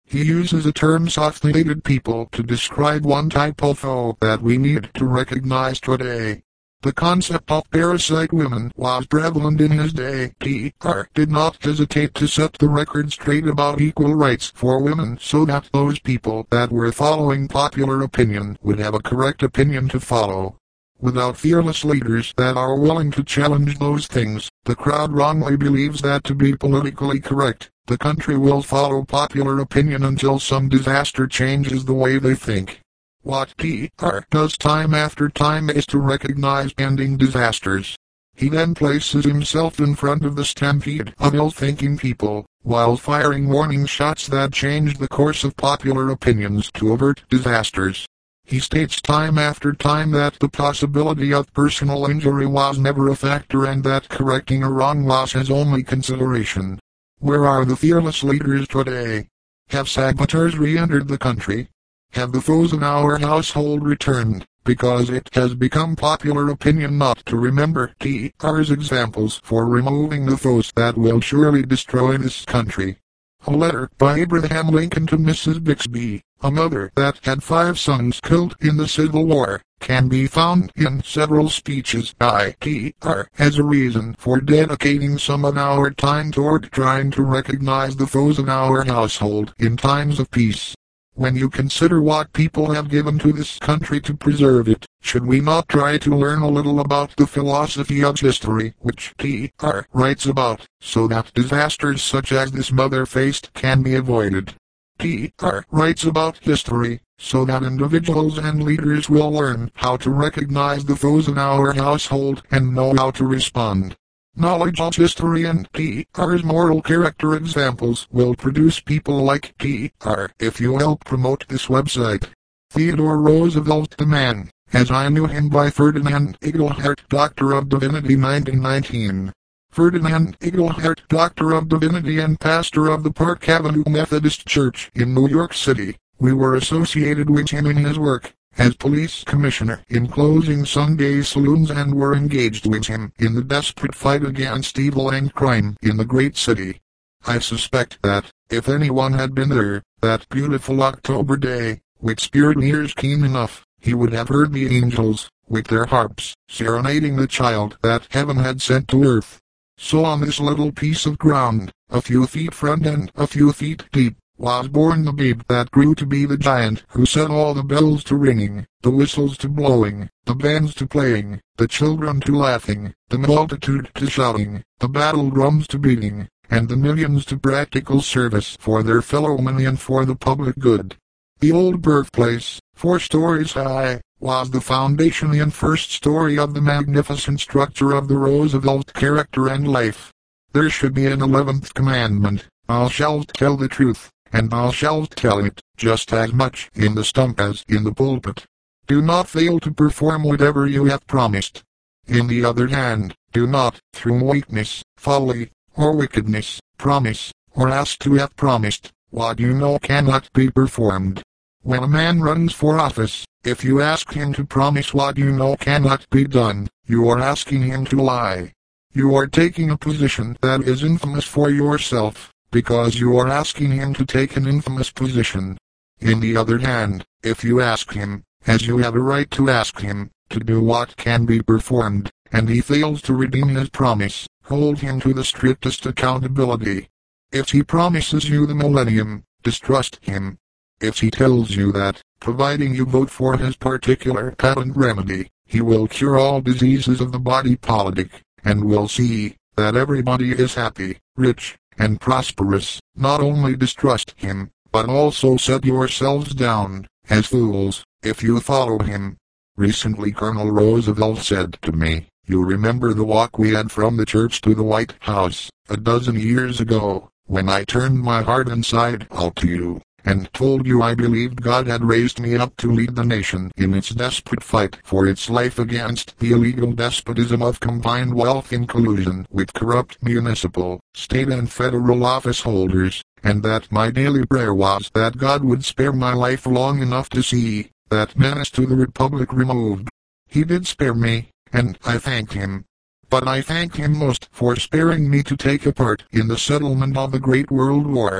S1: He uses the term soft-needed people to describe one type of foe that we need to recognize today. The concept of parasite women was prevalent in his day. T R did not hesitate to set the record straight about equal rights for women so that those people that were following popular opinion would have a correct opinion to follow. Without fearless leaders that are willing to challenge those things, the crowd wrongly believes that to be politically correct, the country will follow popular opinion until some disaster changes the way they think. What T R does time after time is to recognize pending disasters. He then places himself in front of the stampede of ill-thinking people, while firing warning shots that change the course of popular opinions to avert disasters. He states time after time that the possibility of personal injury was never a factor and that correcting a wrong was his only consideration. Where are the fearless leaders today? Have saboteurs re-entered the country? Have the foes in our household returned, because it has become popular opinion not to remember T R's examples for removing the foes that will surely destroy this country? A letter by Abraham Lincoln to Missus Bixby, a mother that had five sons killed in the Civil War, can be found in several speeches by T R as a reason for dedicating some of our time toward trying to recognize the foes in our household in times of peace. When you consider what people have given to this country to preserve it, should we not try to learn a little about the philosophy of history which T R writes about, so that disasters such as this mother faced can be avoided? T R writes about history, so that individuals and leaders will learn how to recognize the foes in our household and know how to respond. Knowledge of history and T R's moral character examples will produce people like T R if you help promote this website. Theodore Roosevelt the man, as I knew him by Ferdinand Iglehart, Doctor of Divinity nineteen nineteen. Ferdinand Iglehart, Doctor of Divinity and pastor of the Park Avenue Methodist Church in New York City. We were associated with him in his work as police commissioner in closing Sunday saloons and were engaged with him in the desperate fight against evil and crime in the great city. I suspect that, if anyone had been there, that beautiful October day, with spirit ears keen enough, he would have heard the angels, with their harps, serenading the child that heaven had sent to earth. So on this little piece of ground, a few feet front and a few feet deep, was born the babe that grew to be the giant who set all the bells to ringing, the whistles to blowing, the bands to playing, the children to laughing, the multitude to shouting, the battle drums to beating, and the millions to practical service for their fellow men and for the public good. The old birthplace, four stories high, was the foundation and first story of the magnificent structure of the Roosevelt character and life. There should be an eleventh commandment, thou shalt tell the truth, and thou shalt tell it, just as much in the stump as in the pulpit. Do not fail to perform whatever you have promised. In the other hand, do not, through weakness, folly, or wickedness, promise, or ask to have promised, what you know cannot be performed. When a man runs for office, if you ask him to promise what you know cannot be done, you are asking him to lie. You are taking a position that is infamous for yourself, because you are asking him to take an infamous position. In the other hand, if you ask him, as you have a right to ask him, to do what can be performed, and he fails to redeem his promise, hold him to the strictest accountability. If he promises you the millennium, distrust him. If he tells you that, providing you vote for his particular patent remedy, he will cure all diseases of the body politic, and will see that everybody is happy, rich, and prosperous, not only distrust him, but also set yourselves down, as fools, if you follow him. Recently Colonel Roosevelt said to me, you remember the walk we had from the church to the White House, a dozen years ago, when I turned my heart inside out to you, and told you I believed God had raised me up to lead the nation in its desperate fight for its life against the illegal despotism of combined wealth in collusion with corrupt municipal, state and federal office holders, and that my daily prayer was that God would spare my life long enough to see that menace to the Republic removed. He did spare me, and I thank him. But I thank him most for sparing me to take a part in the settlement of the Great World War.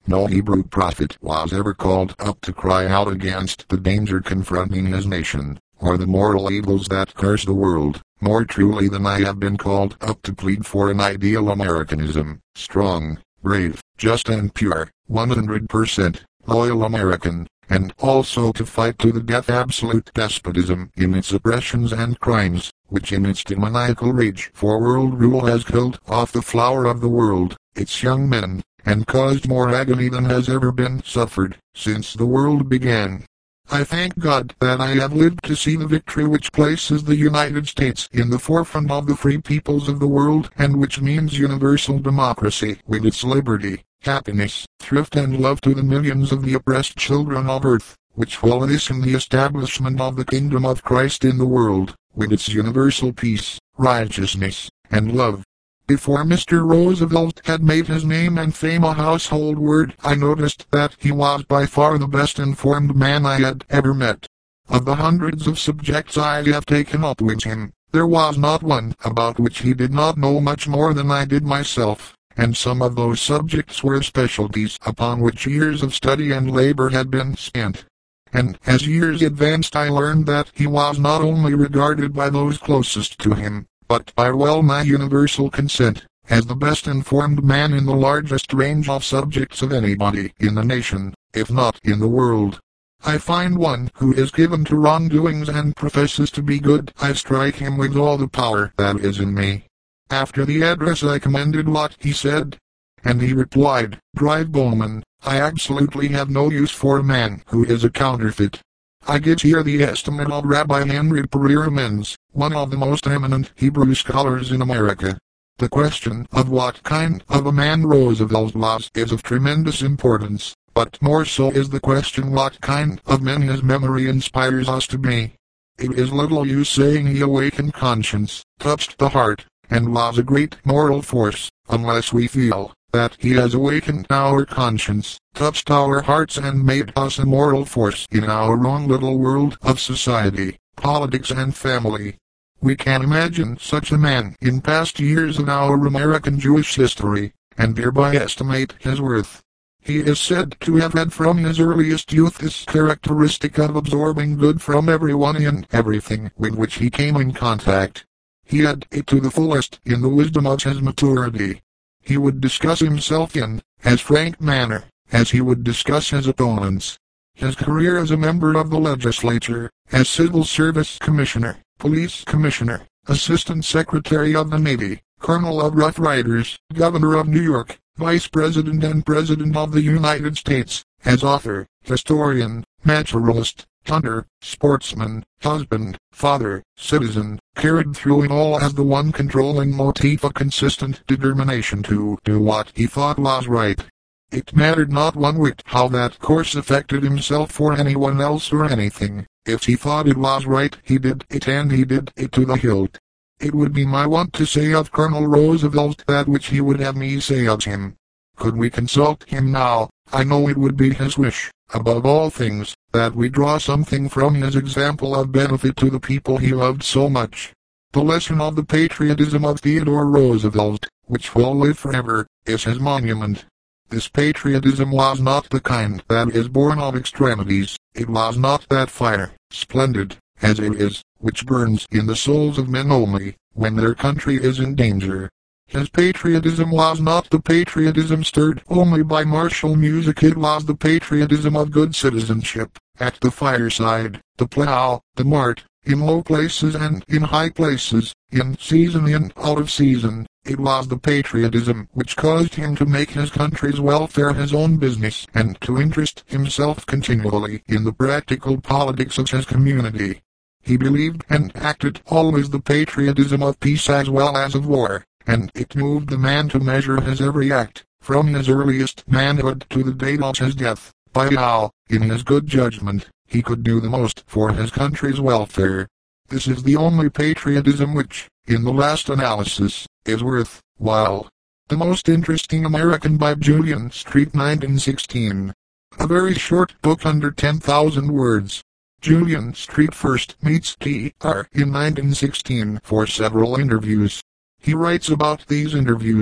S1: No Hebrew prophet was ever called up to cry out against the danger confronting his nation, or the moral evils that curse the world, more truly than I have been called up to plead for an ideal Americanism, strong, brave, just and pure, one hundred percent loyal American, and also to fight to the death absolute despotism in its oppressions and crimes, which in its demoniacal rage for world rule has killed off the flower of the world, its young men, and caused more agony than has ever been suffered since the world began. I thank God that I have lived to see the victory which places the United States in the forefront of the free peoples of the world, and which means universal democracy with its liberty, happiness, thrift and love to the millions of the oppressed children of earth, which will hasten the establishment of the kingdom of Christ in the world, with its universal peace, righteousness, and love. Before Mister Roosevelt had made his name and fame a household word, I noticed that he was by far the best informed man I had ever met. Of the hundreds of subjects I have taken up with him, there was not one about which he did not know much more than I did myself, and some of those subjects were specialties upon which years of study and labor had been spent. And as years advanced I learned that he was not only regarded by those closest to him, but by well-nigh universal consent, as the best informed man in the largest range of subjects of anybody in the nation, if not in the world. I find one who is given to wrongdoings and professes to be good, I strike him with all the power that is in me. After the address I commended what he said, and he replied, "Drive Bowman, I absolutely have no use for a man who is a counterfeit." I give here the estimate of Rabbi Henry Pereira Menz, one of the most eminent Hebrew scholars in America. The question of what kind of a man Roosevelt was is of tremendous importance, but more so is the question what kind of man his memory inspires us to be. It is little use saying he awakened conscience, touched the heart, and was a great moral force, unless we feel that he has awakened our conscience, touched our hearts and made us a moral force in our own little world of society, politics and family. We can imagine such a man in past years of our American Jewish history, and thereby estimate his worth. He is said to have had from his earliest youth this characteristic of absorbing good from everyone and everything with which he came in contact. He had it to the fullest in the wisdom of his maturity. He would discuss himself in as frank manner as he would discuss his opponents. His career as a member of the legislature, as civil service commissioner, police commissioner, assistant secretary of the Navy, colonel of Rough Riders, governor of New York, vice president and president of the United States, as author, historian, naturalist, hunter, sportsman, husband, father, citizen, carried through it all as the one controlling motif a consistent determination to do what he thought was right. It mattered not one whit how that course affected himself or anyone else or anything. If he thought it was right, he did it, and he did it to the hilt. It would be my want to say of Colonel Roosevelt that which he would have me say of him. Could we consult him now, I know it would be his wish, above all things, that we draw something from his example of benefit to the people he loved so much. The lesson of the patriotism of Theodore Roosevelt, which will live forever, is his monument. This patriotism was not the kind that is born of extremities. It was not that fire, splendid as it is, which burns in the souls of men only when their country is in danger. His patriotism was not the patriotism stirred only by martial music. It was the patriotism of good citizenship, at the fireside, the plow, the mart, in low places and in high places, in season and out of season. It was the patriotism which caused him to make his country's welfare his own business and to interest himself continually in the practical politics of his community. He believed and acted always the patriotism of peace as well as of war, and it moved the man to measure his every act, from his earliest manhood to the date of his death, by how, in his good judgment, he could do the most for his country's welfare. This is the only patriotism which, in the last analysis, is worth while. The Most Interesting American by Julian Street, nineteen sixteen. A very short book under ten thousand words. Julian Street first meets T R in nineteen sixteen for several interviews. He writes about these interviews.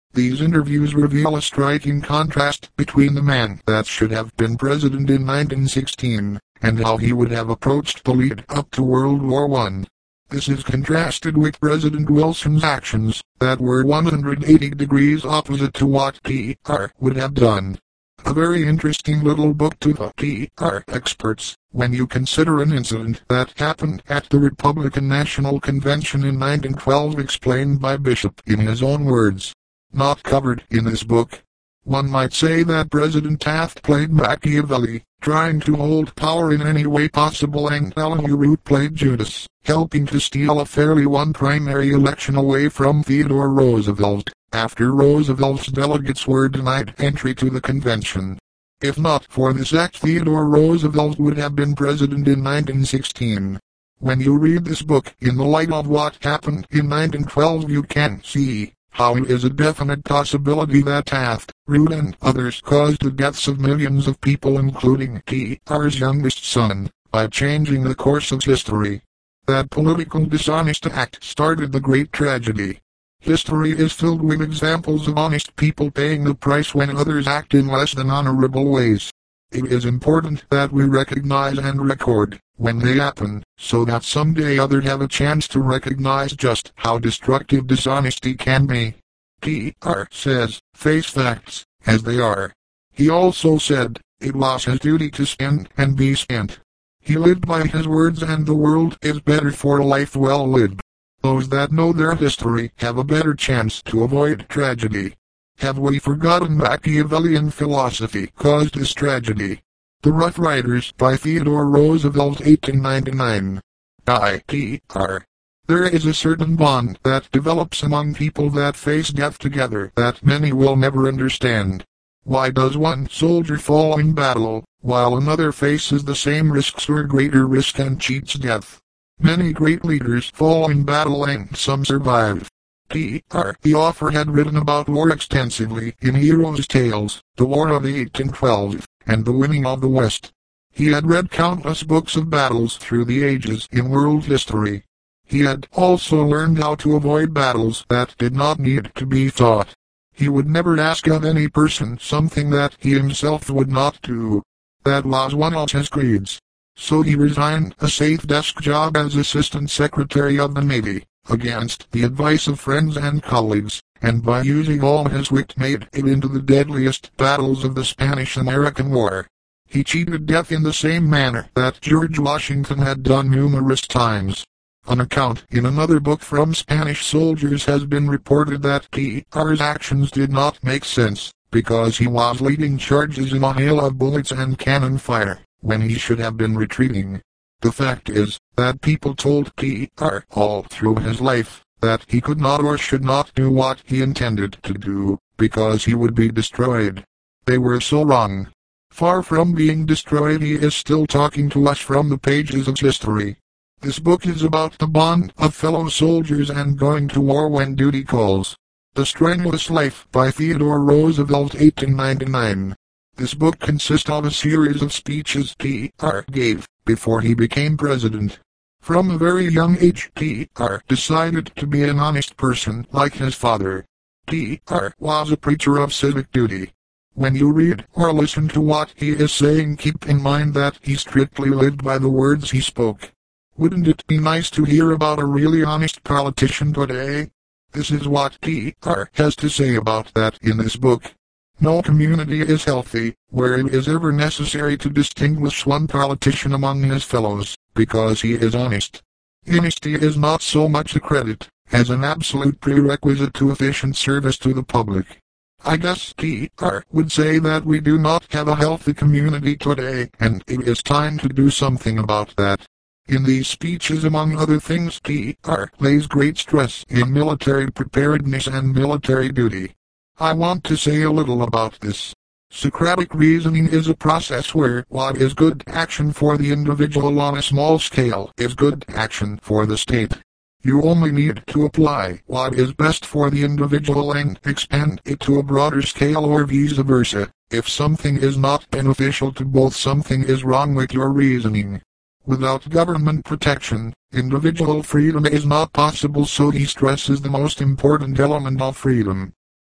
S1: These interviews reveal a striking contrast between the man that should have been president in nineteen sixteen, and how he would have approached the lead up to World War One. This is contrasted with President Wilson's actions, that were one hundred eighty degrees opposite to what T R would have done. A very interesting little book to the T R experts, when you consider an incident that happened at the Republican National Convention in nineteen twelve explained by Bishop in his own words. Not covered in this book. One might say that President Taft played Machiavelli, trying to hold power in any way possible, and Eleanor Root played Judas, helping to steal a fairly won primary election away from Theodore Roosevelt, after Roosevelt's delegates were denied entry to the convention. If not for this act, Theodore Roosevelt would have been president in nineteen sixteen. When you read this book in the light of what happened in nineteen twelve, you can see how it is a definite possibility that Taft, Root and others caused the deaths of millions of people, including T R's youngest son, by changing the course of history. That political dishonest act started the great tragedy. History is filled with examples of honest people paying the price when others act in less than honorable ways. It is important that we recognize and record when they happen, so that someday others have a chance to recognize just how destructive dishonesty can be. T R says, face facts as they are. He also said, it was his duty to spend and be spent. He lived by his words, and the world is better for a life well lived. Those that know their history have a better chance to avoid tragedy. Have we forgotten Machiavellian philosophy caused this tragedy? The Rough Riders by Theodore Roosevelt, eighteen ninety-nine. I T R. There is a certain bond that develops among people that face death together that many will never understand. Why does one soldier fall in battle, while another faces the same risks or greater risk and cheats death? Many great leaders fall in battle and some survive. T R The author had written about war extensively in Heroes' Tales, The War of eighteen twelve, and The Winning of the West. He had read countless books of battles through the ages in world history. He had also learned how to avoid battles that did not need to be fought. He would never ask of any person something that he himself would not do. That was one of his creeds. So he resigned a safe desk job as Assistant Secretary of the Navy, against the advice of friends and colleagues, and by using all his wit made it into the deadliest battles of the Spanish-American War. He cheated death in the same manner that George Washington had done numerous times. An account in another book from Spanish soldiers has been reported that T R's actions did not make sense, because he was leading charges in a hail of bullets and cannon fire, when he should have been retreating. The fact is, that people told T R all through his life, that he could not or should not do what he intended to do, because he would be destroyed. They were so wrong. Far from being destroyed, he is still talking to us from the pages of history. This book is about the bond of fellow soldiers and going to war when duty calls. The Strenuous Life by Theodore Roosevelt, eighteen ninety-nine. This book consists of a series of speeches T R gave before he became president. From a very young age, T R decided to be an honest person like his father. T R was a preacher of civic duty. When you read or listen to what he is saying, keep in mind that he strictly lived by the words he spoke. Wouldn't it be nice to hear about a really honest politician today? This is what T R has to say about that in this book. No community is healthy where it is ever necessary to distinguish one politician among his fellows, because he is honest. Honesty is not so much a credit as an absolute prerequisite to efficient service to the public. I guess T R would say that we do not have a healthy community today, and it is time to do something about that. In these speeches, among other things, T R lays great stress in military preparedness and military duty. I want to say a little about this. Socratic reasoning is a process where what is good action for the individual on a small scale is good action for the state. You only need to apply what is best for the individual and expand it to a broader scale, or vice versa. If something is not beneficial to both, something is wrong with your reasoning. Without government protection, individual freedom is not possible, so he stresses the most important element of freedom.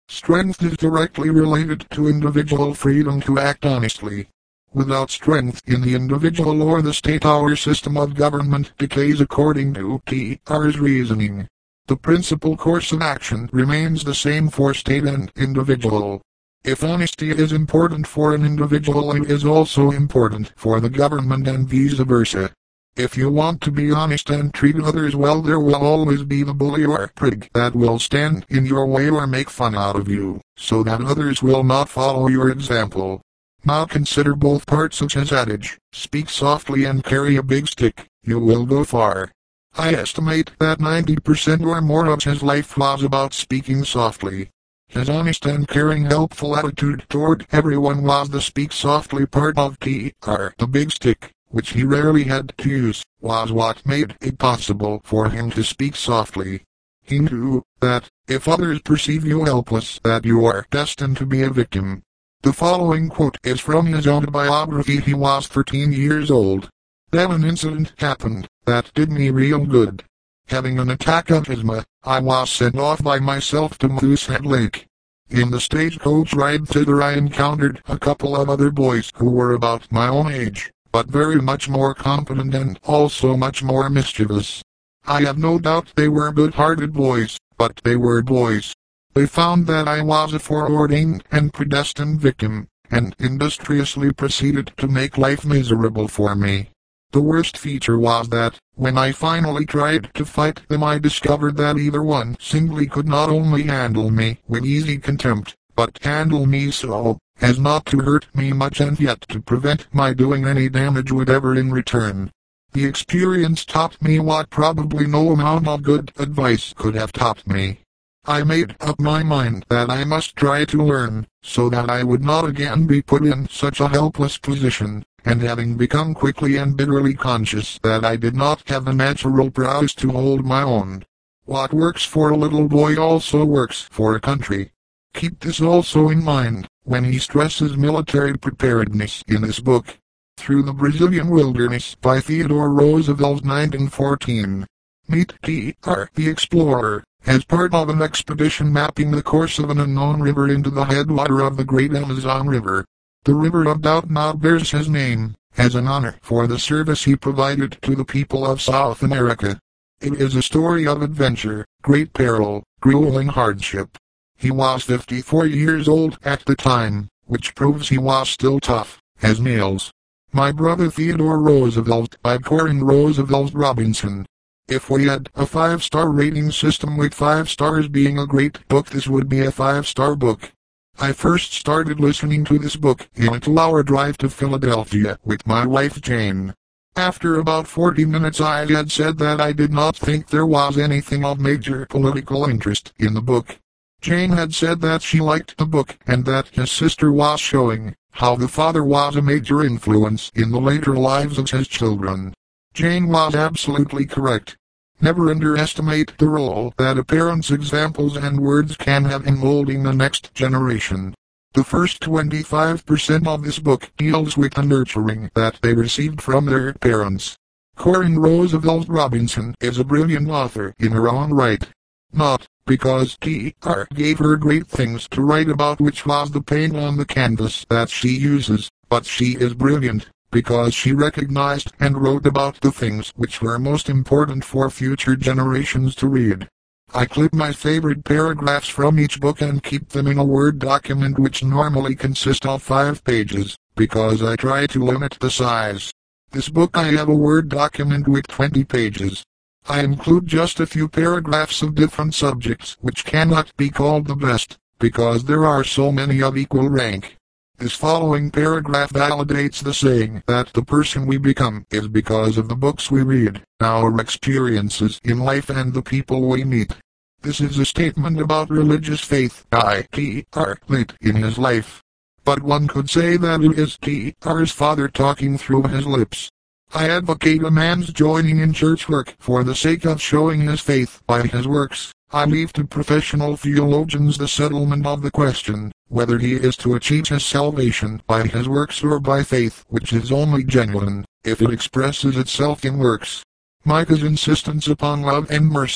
S1: Strength is directly related to individual freedom to act honestly. Without strength in the individual or the state, our system of government decays according to T R's reasoning. The principal course of action remains the same for state and individual. If honesty is important for an individual, it is also important for the government and vice versa. If you want to be honest and treat others well, there will always be the bully or prig that will stand in your way or make fun out of you, so that others will not follow your example. Now consider both parts of his adage: speak softly and carry a big stick, you will go far. I estimate that ninety percent or more of his life was about speaking softly. His honest and caring, helpful attitude toward everyone was the speak softly part of T R. The big stick, which he rarely had to use, was what made it possible for him to speak softly. He knew that, if others perceive you helpless, that you are destined to be a victim. The following quote is from his autobiography. He was thirteen years old. Then an incident happened that did me real good. Having an attack of asthma, I was sent off by myself to Moosehead Lake. In the stagecoach ride thither I encountered a couple of other boys who were about my own age, but very much more competent and also much more mischievous. I have no doubt they were good-hearted boys, but they were boys. They found that I was a foreordained and predestined victim, and industriously proceeded to make life miserable for me. The worst feature was that, when I finally tried to fight them, I discovered that either one singly could not only handle me with easy contempt, but handle me so as not to hurt me much and yet to prevent my doing any damage whatever in return. The experience taught me what probably no amount of good advice could have taught me. I made up my mind that I must try to learn, so that I would not again be put in such a helpless position, and having become quickly and bitterly conscious that I did not have the natural prowess to hold my own. What works for a little boy also works for a country. Keep this also in mind when he stresses military preparedness in this book. Through the Brazilian Wilderness by Theodore Roosevelt, nineteen fourteen. Meet T R the Explorer, as part of an expedition mapping the course of an unknown river into the headwater of the great Amazon River. The River of Doubt now bears his name, as an honor for the service he provided to the people of South America. It is a story of adventure, great peril, grueling hardship. He was fifty-four years old at the time, which proves he was still tough as nails. My Brother Theodore Roosevelt by Corin Roosevelt Robinson. If we had a five-star rating system with five stars being a great book, this would be a five-star book. I first started listening to this book in a two-hour drive to Philadelphia with my wife Jane. After about forty minutes I had said that I did not think there was anything of major political interest in the book. Jane had said that she liked the book and that his sister was showing how the father was a major influence in the later lives of his children. Jane was absolutely correct. Never underestimate the role that a parent's examples and words can have in molding the next generation. The first twenty-five percent of this book deals with the nurturing that they received from their parents. Corin Roosevelt Robinson is a brilliant author in her own right. Not because T R gave her great things to write about, which was the paint on the canvas that she uses, but she is brilliant because she recognized and wrote about the things which were most important for future generations to read. I clip my favorite paragraphs from each book and keep them in a Word document which normally consists of five pages, because I try to limit the size. This book I have a Word document with twenty pages. I include just a few paragraphs of different subjects which cannot be called the best, because there are so many of equal rank. This following paragraph validates the saying that the person we become is because of the books we read, our experiences in life and the people we meet. This is a statement about religious faith by T R late in his life. But one could say that it is T R's father talking through his lips. I advocate a man's joining in church work for the sake of showing his faith by his works. I leave to professional theologians the settlement of the question, whether he is to achieve his salvation by his works or by faith, which is only genuine if it expresses itself in works. Micah's insistence upon love and mercy,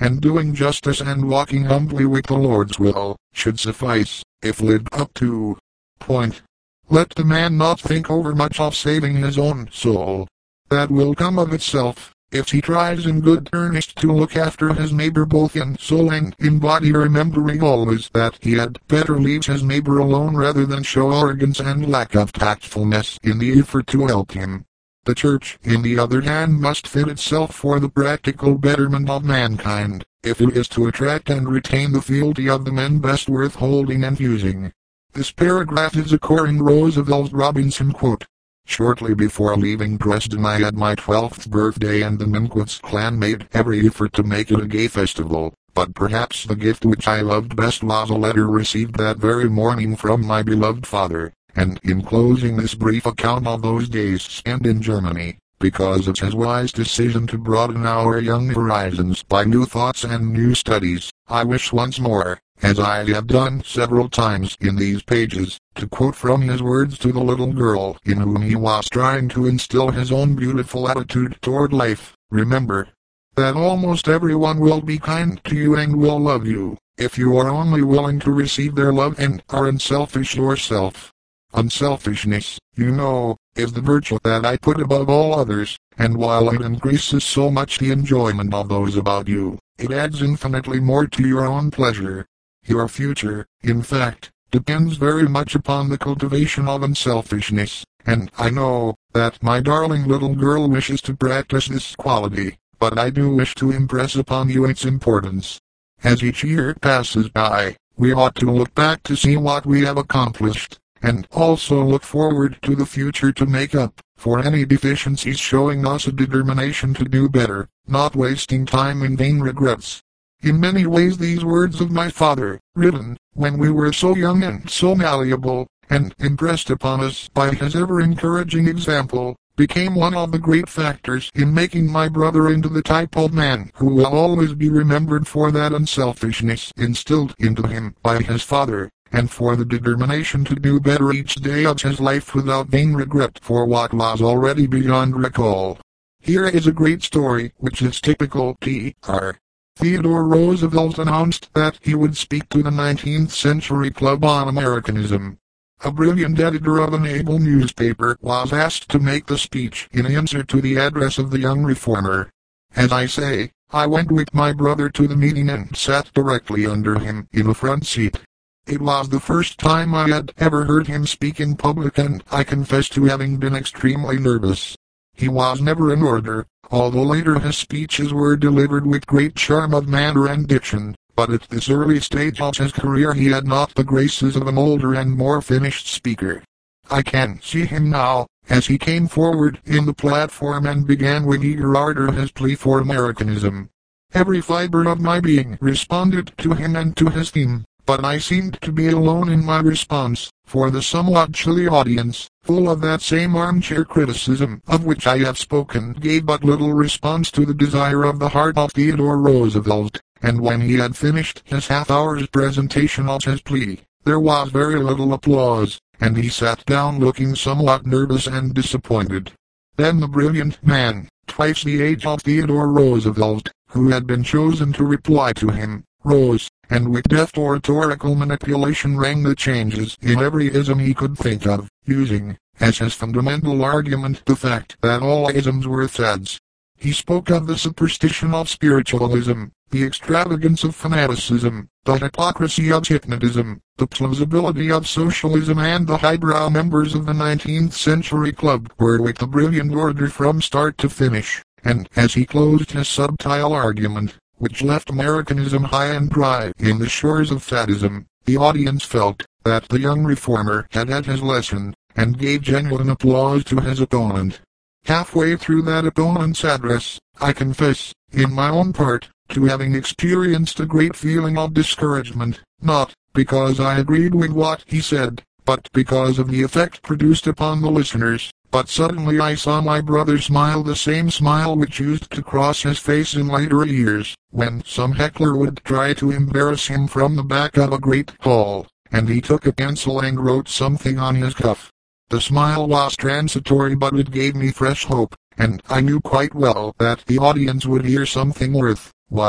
S1: and doing justice and walking humbly with the Lord's will, should suffice, if lived up to. Point. Let the man not think overmuch of saving his own soul. That will come of itself, if he tries in good earnest to look after his neighbor both in soul and in body, remembering always that he had better leave his neighbor alone rather than show arrogance and lack of tactfulness in the effort to help him. The church, in the other hand, must fit itself for the practical betterment of mankind, if it is to attract and retain the fealty of the men best worth holding and using. This paragraph is a Corin Roosevelt Robinson quote. Shortly before leaving Dresden I had my twelfth birthday, and the Minkwitz clan made every effort to make it a gay festival, but perhaps the gift which I loved best was a letter received that very morning from my beloved father, and in closing this brief account of those days spent in Germany, because of his wise decision to broaden our young horizons by new thoughts and new studies, I wish once more, as I have done several times in these pages, to quote from his words to the little girl in whom he was trying to instill his own beautiful attitude toward life. Remember that almost everyone will be kind to you and will love you, if you are only willing to receive their love and are unselfish yourself. Unselfishness, you know, is the virtue that I put above all others, and while it increases so much the enjoyment of those about you, it adds infinitely more to your own pleasure. Your future, in fact, depends very much upon the cultivation of unselfishness, and I know that my darling little girl wishes to practice this quality, but I do wish to impress upon you its importance. As each year passes by, we ought to look back to see what we have accomplished, and also look forward to the future to make up for any deficiencies, showing us a determination to do better, not wasting time in vain regrets. In many ways these words of my father, written when we were so young and so malleable, and impressed upon us by his ever-encouraging example, became one of the great factors in making my brother into the type of man who will always be remembered for that unselfishness instilled into him by his father, and for the determination to do better each day of his life without vain regret for what was already beyond recall. Here is a great story which is typical. T R Theodore Roosevelt announced that he would speak to the nineteenth Century Club on Americanism. A brilliant editor of an able newspaper was asked to make the speech in answer to the address of the young reformer. As I say, I went with my brother to the meeting and sat directly under him in the front seat. It was the first time I had ever heard him speak in public, and I confess to having been extremely nervous. He was never an orator, although later his speeches were delivered with great charm of manner and diction, but at this early stage of his career he had not the graces of an older and more finished speaker. I can see him now, as he came forward in the platform and began with eager ardor his plea for Americanism. Every fiber of my being responded to him and to his theme, but I seemed to be alone in my response, for the somewhat chilly audience, full of that same armchair criticism of which I have spoken, gave but little response to the desire of the heart of Theodore Roosevelt, and when he had finished his half-hour's presentation of his plea, there was very little applause, and he sat down looking somewhat nervous and disappointed. Then the brilliant man, twice the age of Theodore Roosevelt, who had been chosen to reply to him, rose, and with deft oratorical manipulation rang the changes in every ism he could think of, using, as his fundamental argument, the fact that all isms were fads. He spoke of the superstition of spiritualism, the extravagance of fanaticism, the hypocrisy of hypnotism, the plausibility of socialism, and the highbrow members of the nineteenth Century Club were with a brilliant order from start to finish, and as he closed his subtle argument, which left Americanism high and dry in the shores of faddism, the audience felt that the young reformer had had his lesson, and gave genuine applause to his opponent. Halfway through that opponent's address, I confess, in my own part, to having experienced a great feeling of discouragement, not because I agreed with what he said, but because of the effect produced upon the listeners. But suddenly I saw my brother smile, the same smile which used to cross his face in later years, when some heckler would try to embarrass him from the back of a great hall, and he took a pencil and wrote something on his cuff. The smile was transitory, but it gave me fresh hope, and I knew quite well that the audience would hear something worth while,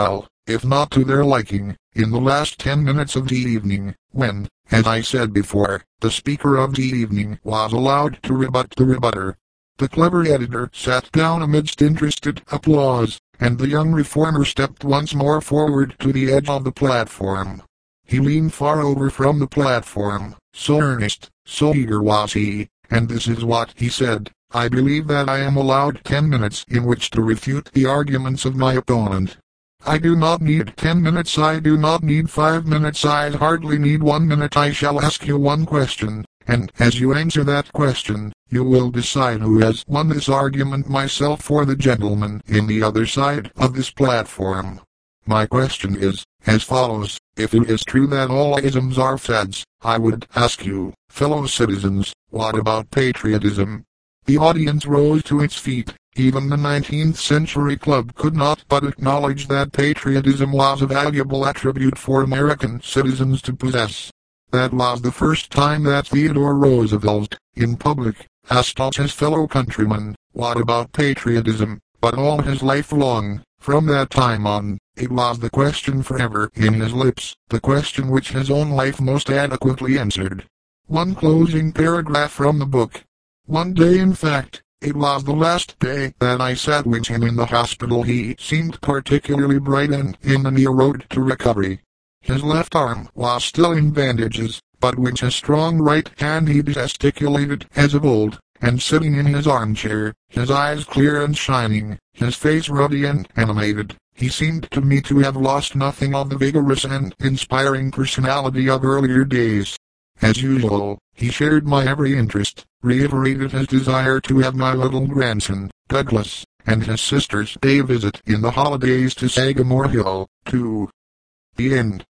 S1: if not to their liking, in the last ten minutes of the evening, when, as I said before, the speaker of the evening was allowed to rebut the rebutter. The clever editor sat down amidst interested applause, and the young reformer stepped once more forward to the edge of the platform. He leaned far over from the platform, so earnest, so eager was he, and this is what he said: "I believe that I am allowed ten minutes in which to refute the arguments of my opponent. I do not need ten minutes, I do not need five minutes, I hardly need one minute. I shall ask you one question, and as you answer that question, you will decide who has won this argument, myself or the gentleman in the other side of this platform. My question is as follows: if it is true that all isms are fads, I would ask you, fellow citizens, what about patriotism?" The audience rose to its feet. Even the nineteenth century club could not but acknowledge that patriotism was a valuable attribute for American citizens to possess. That was the first time that Theodore Roosevelt, in public, asked of his fellow countrymen, "What about patriotism?" But all his life long, from that time on, it was the question forever in his lips, the question which his own life most adequately answered. One closing paragraph from the book. One day, in fact, it was the last day that I sat with him in the hospital, he seemed particularly bright and in the near road to recovery. His left arm was still in bandages, but with his strong right hand he gesticulated as of old, and sitting in his armchair, his eyes clear and shining, his face ruddy and animated, he seemed to me to have lost nothing of the vigorous and inspiring personality of earlier days. As usual, he shared my every interest, reiterated his desire to have my little grandson, Douglas, and his sister's day visit in the holidays to Sagamore Hill, too. The end.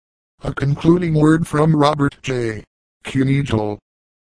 S1: A concluding word from Robert J. Kunizel.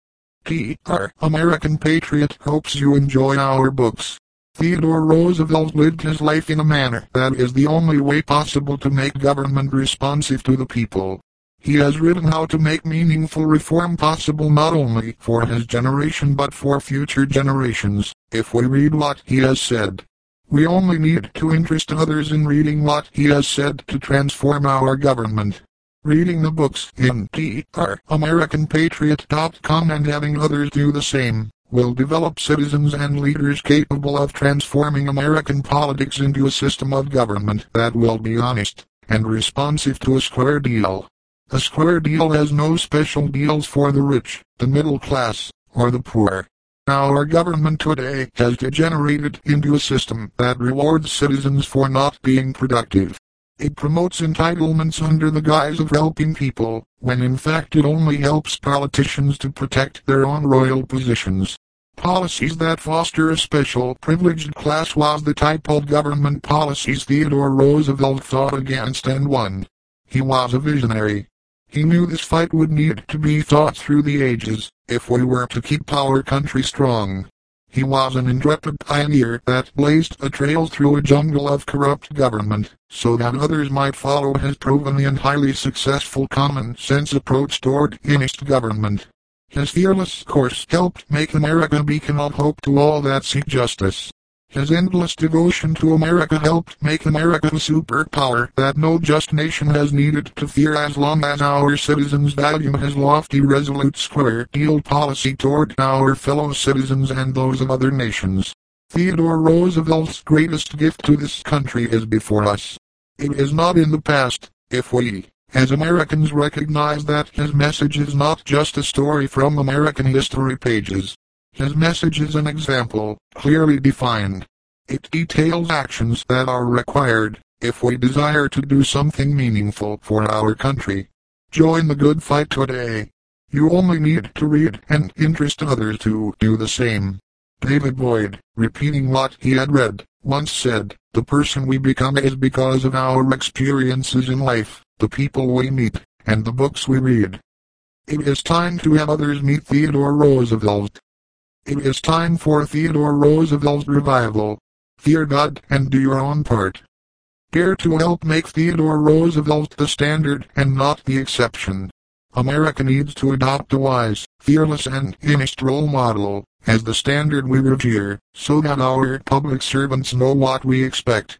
S1: T R American Patriot hopes you enjoy our books. Theodore Roosevelt lived his life in a manner that is the only way possible to make government responsive to the people. He has written how to make meaningful reform possible not only for his generation but for future generations, if we read what he has said. We only need to interest others in reading what he has said to transform our government. Reading the books in T R American Patriot dot com and having others do the same will develop citizens and leaders capable of transforming American politics into a system of government that will be honest and responsive to a square deal. A square deal has no special deals for the rich, the middle class, or the poor. Our government today has degenerated into a system that rewards citizens for not being productive. It promotes entitlements under the guise of helping people, when in fact it only helps politicians to protect their own royal positions. Policies that foster a special privileged class was the type of government policies Theodore Roosevelt fought against and won. He was a visionary. He knew this fight would need to be fought through the ages, if we were to keep our country strong. He was an intrepid pioneer that blazed a trail through a jungle of corrupt government, so that others might follow his proven and highly successful common-sense approach toward honest government. His fearless course helped make America a beacon of hope to all that seek justice. His endless devotion to America helped make America a superpower that no just nation has needed to fear as long as our citizens value his lofty, resolute square deal policy toward our fellow citizens and those of other nations. Theodore Roosevelt's greatest gift to this country is before us. It is not in the past, if we, as Americans, recognize that his message is not just a story from American history pages. His message is an example, clearly defined. It details actions that are required, if we desire to do something meaningful for our country. Join the good fight today. You only need to read and interest others to do the same. David Boyd, repeating what he had read, once said, "The person we become is because of our experiences in life, the people we meet, and the books we read." It is time to have others meet Theodore Roosevelt. It is time for Theodore Roosevelt revival. Fear God and do your own part. Dare to help make Theodore Roosevelt the standard and not the exception. America needs to adopt a wise, fearless and honest role model as the standard we revere, so that our public servants know what we expect.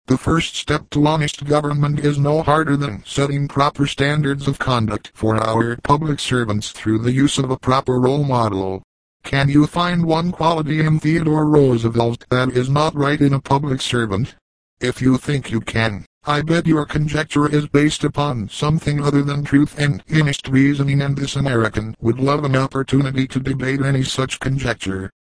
S1: The first step to honest government is no harder than setting proper standards of conduct for our public servants through the use of a proper role model. Can you find one quality in Theodore Roosevelt that is not right in a public servant? If you think you can, I bet your conjecture is based upon something other than truth and honest reasoning, and this American would love an opportunity to debate any such conjecture.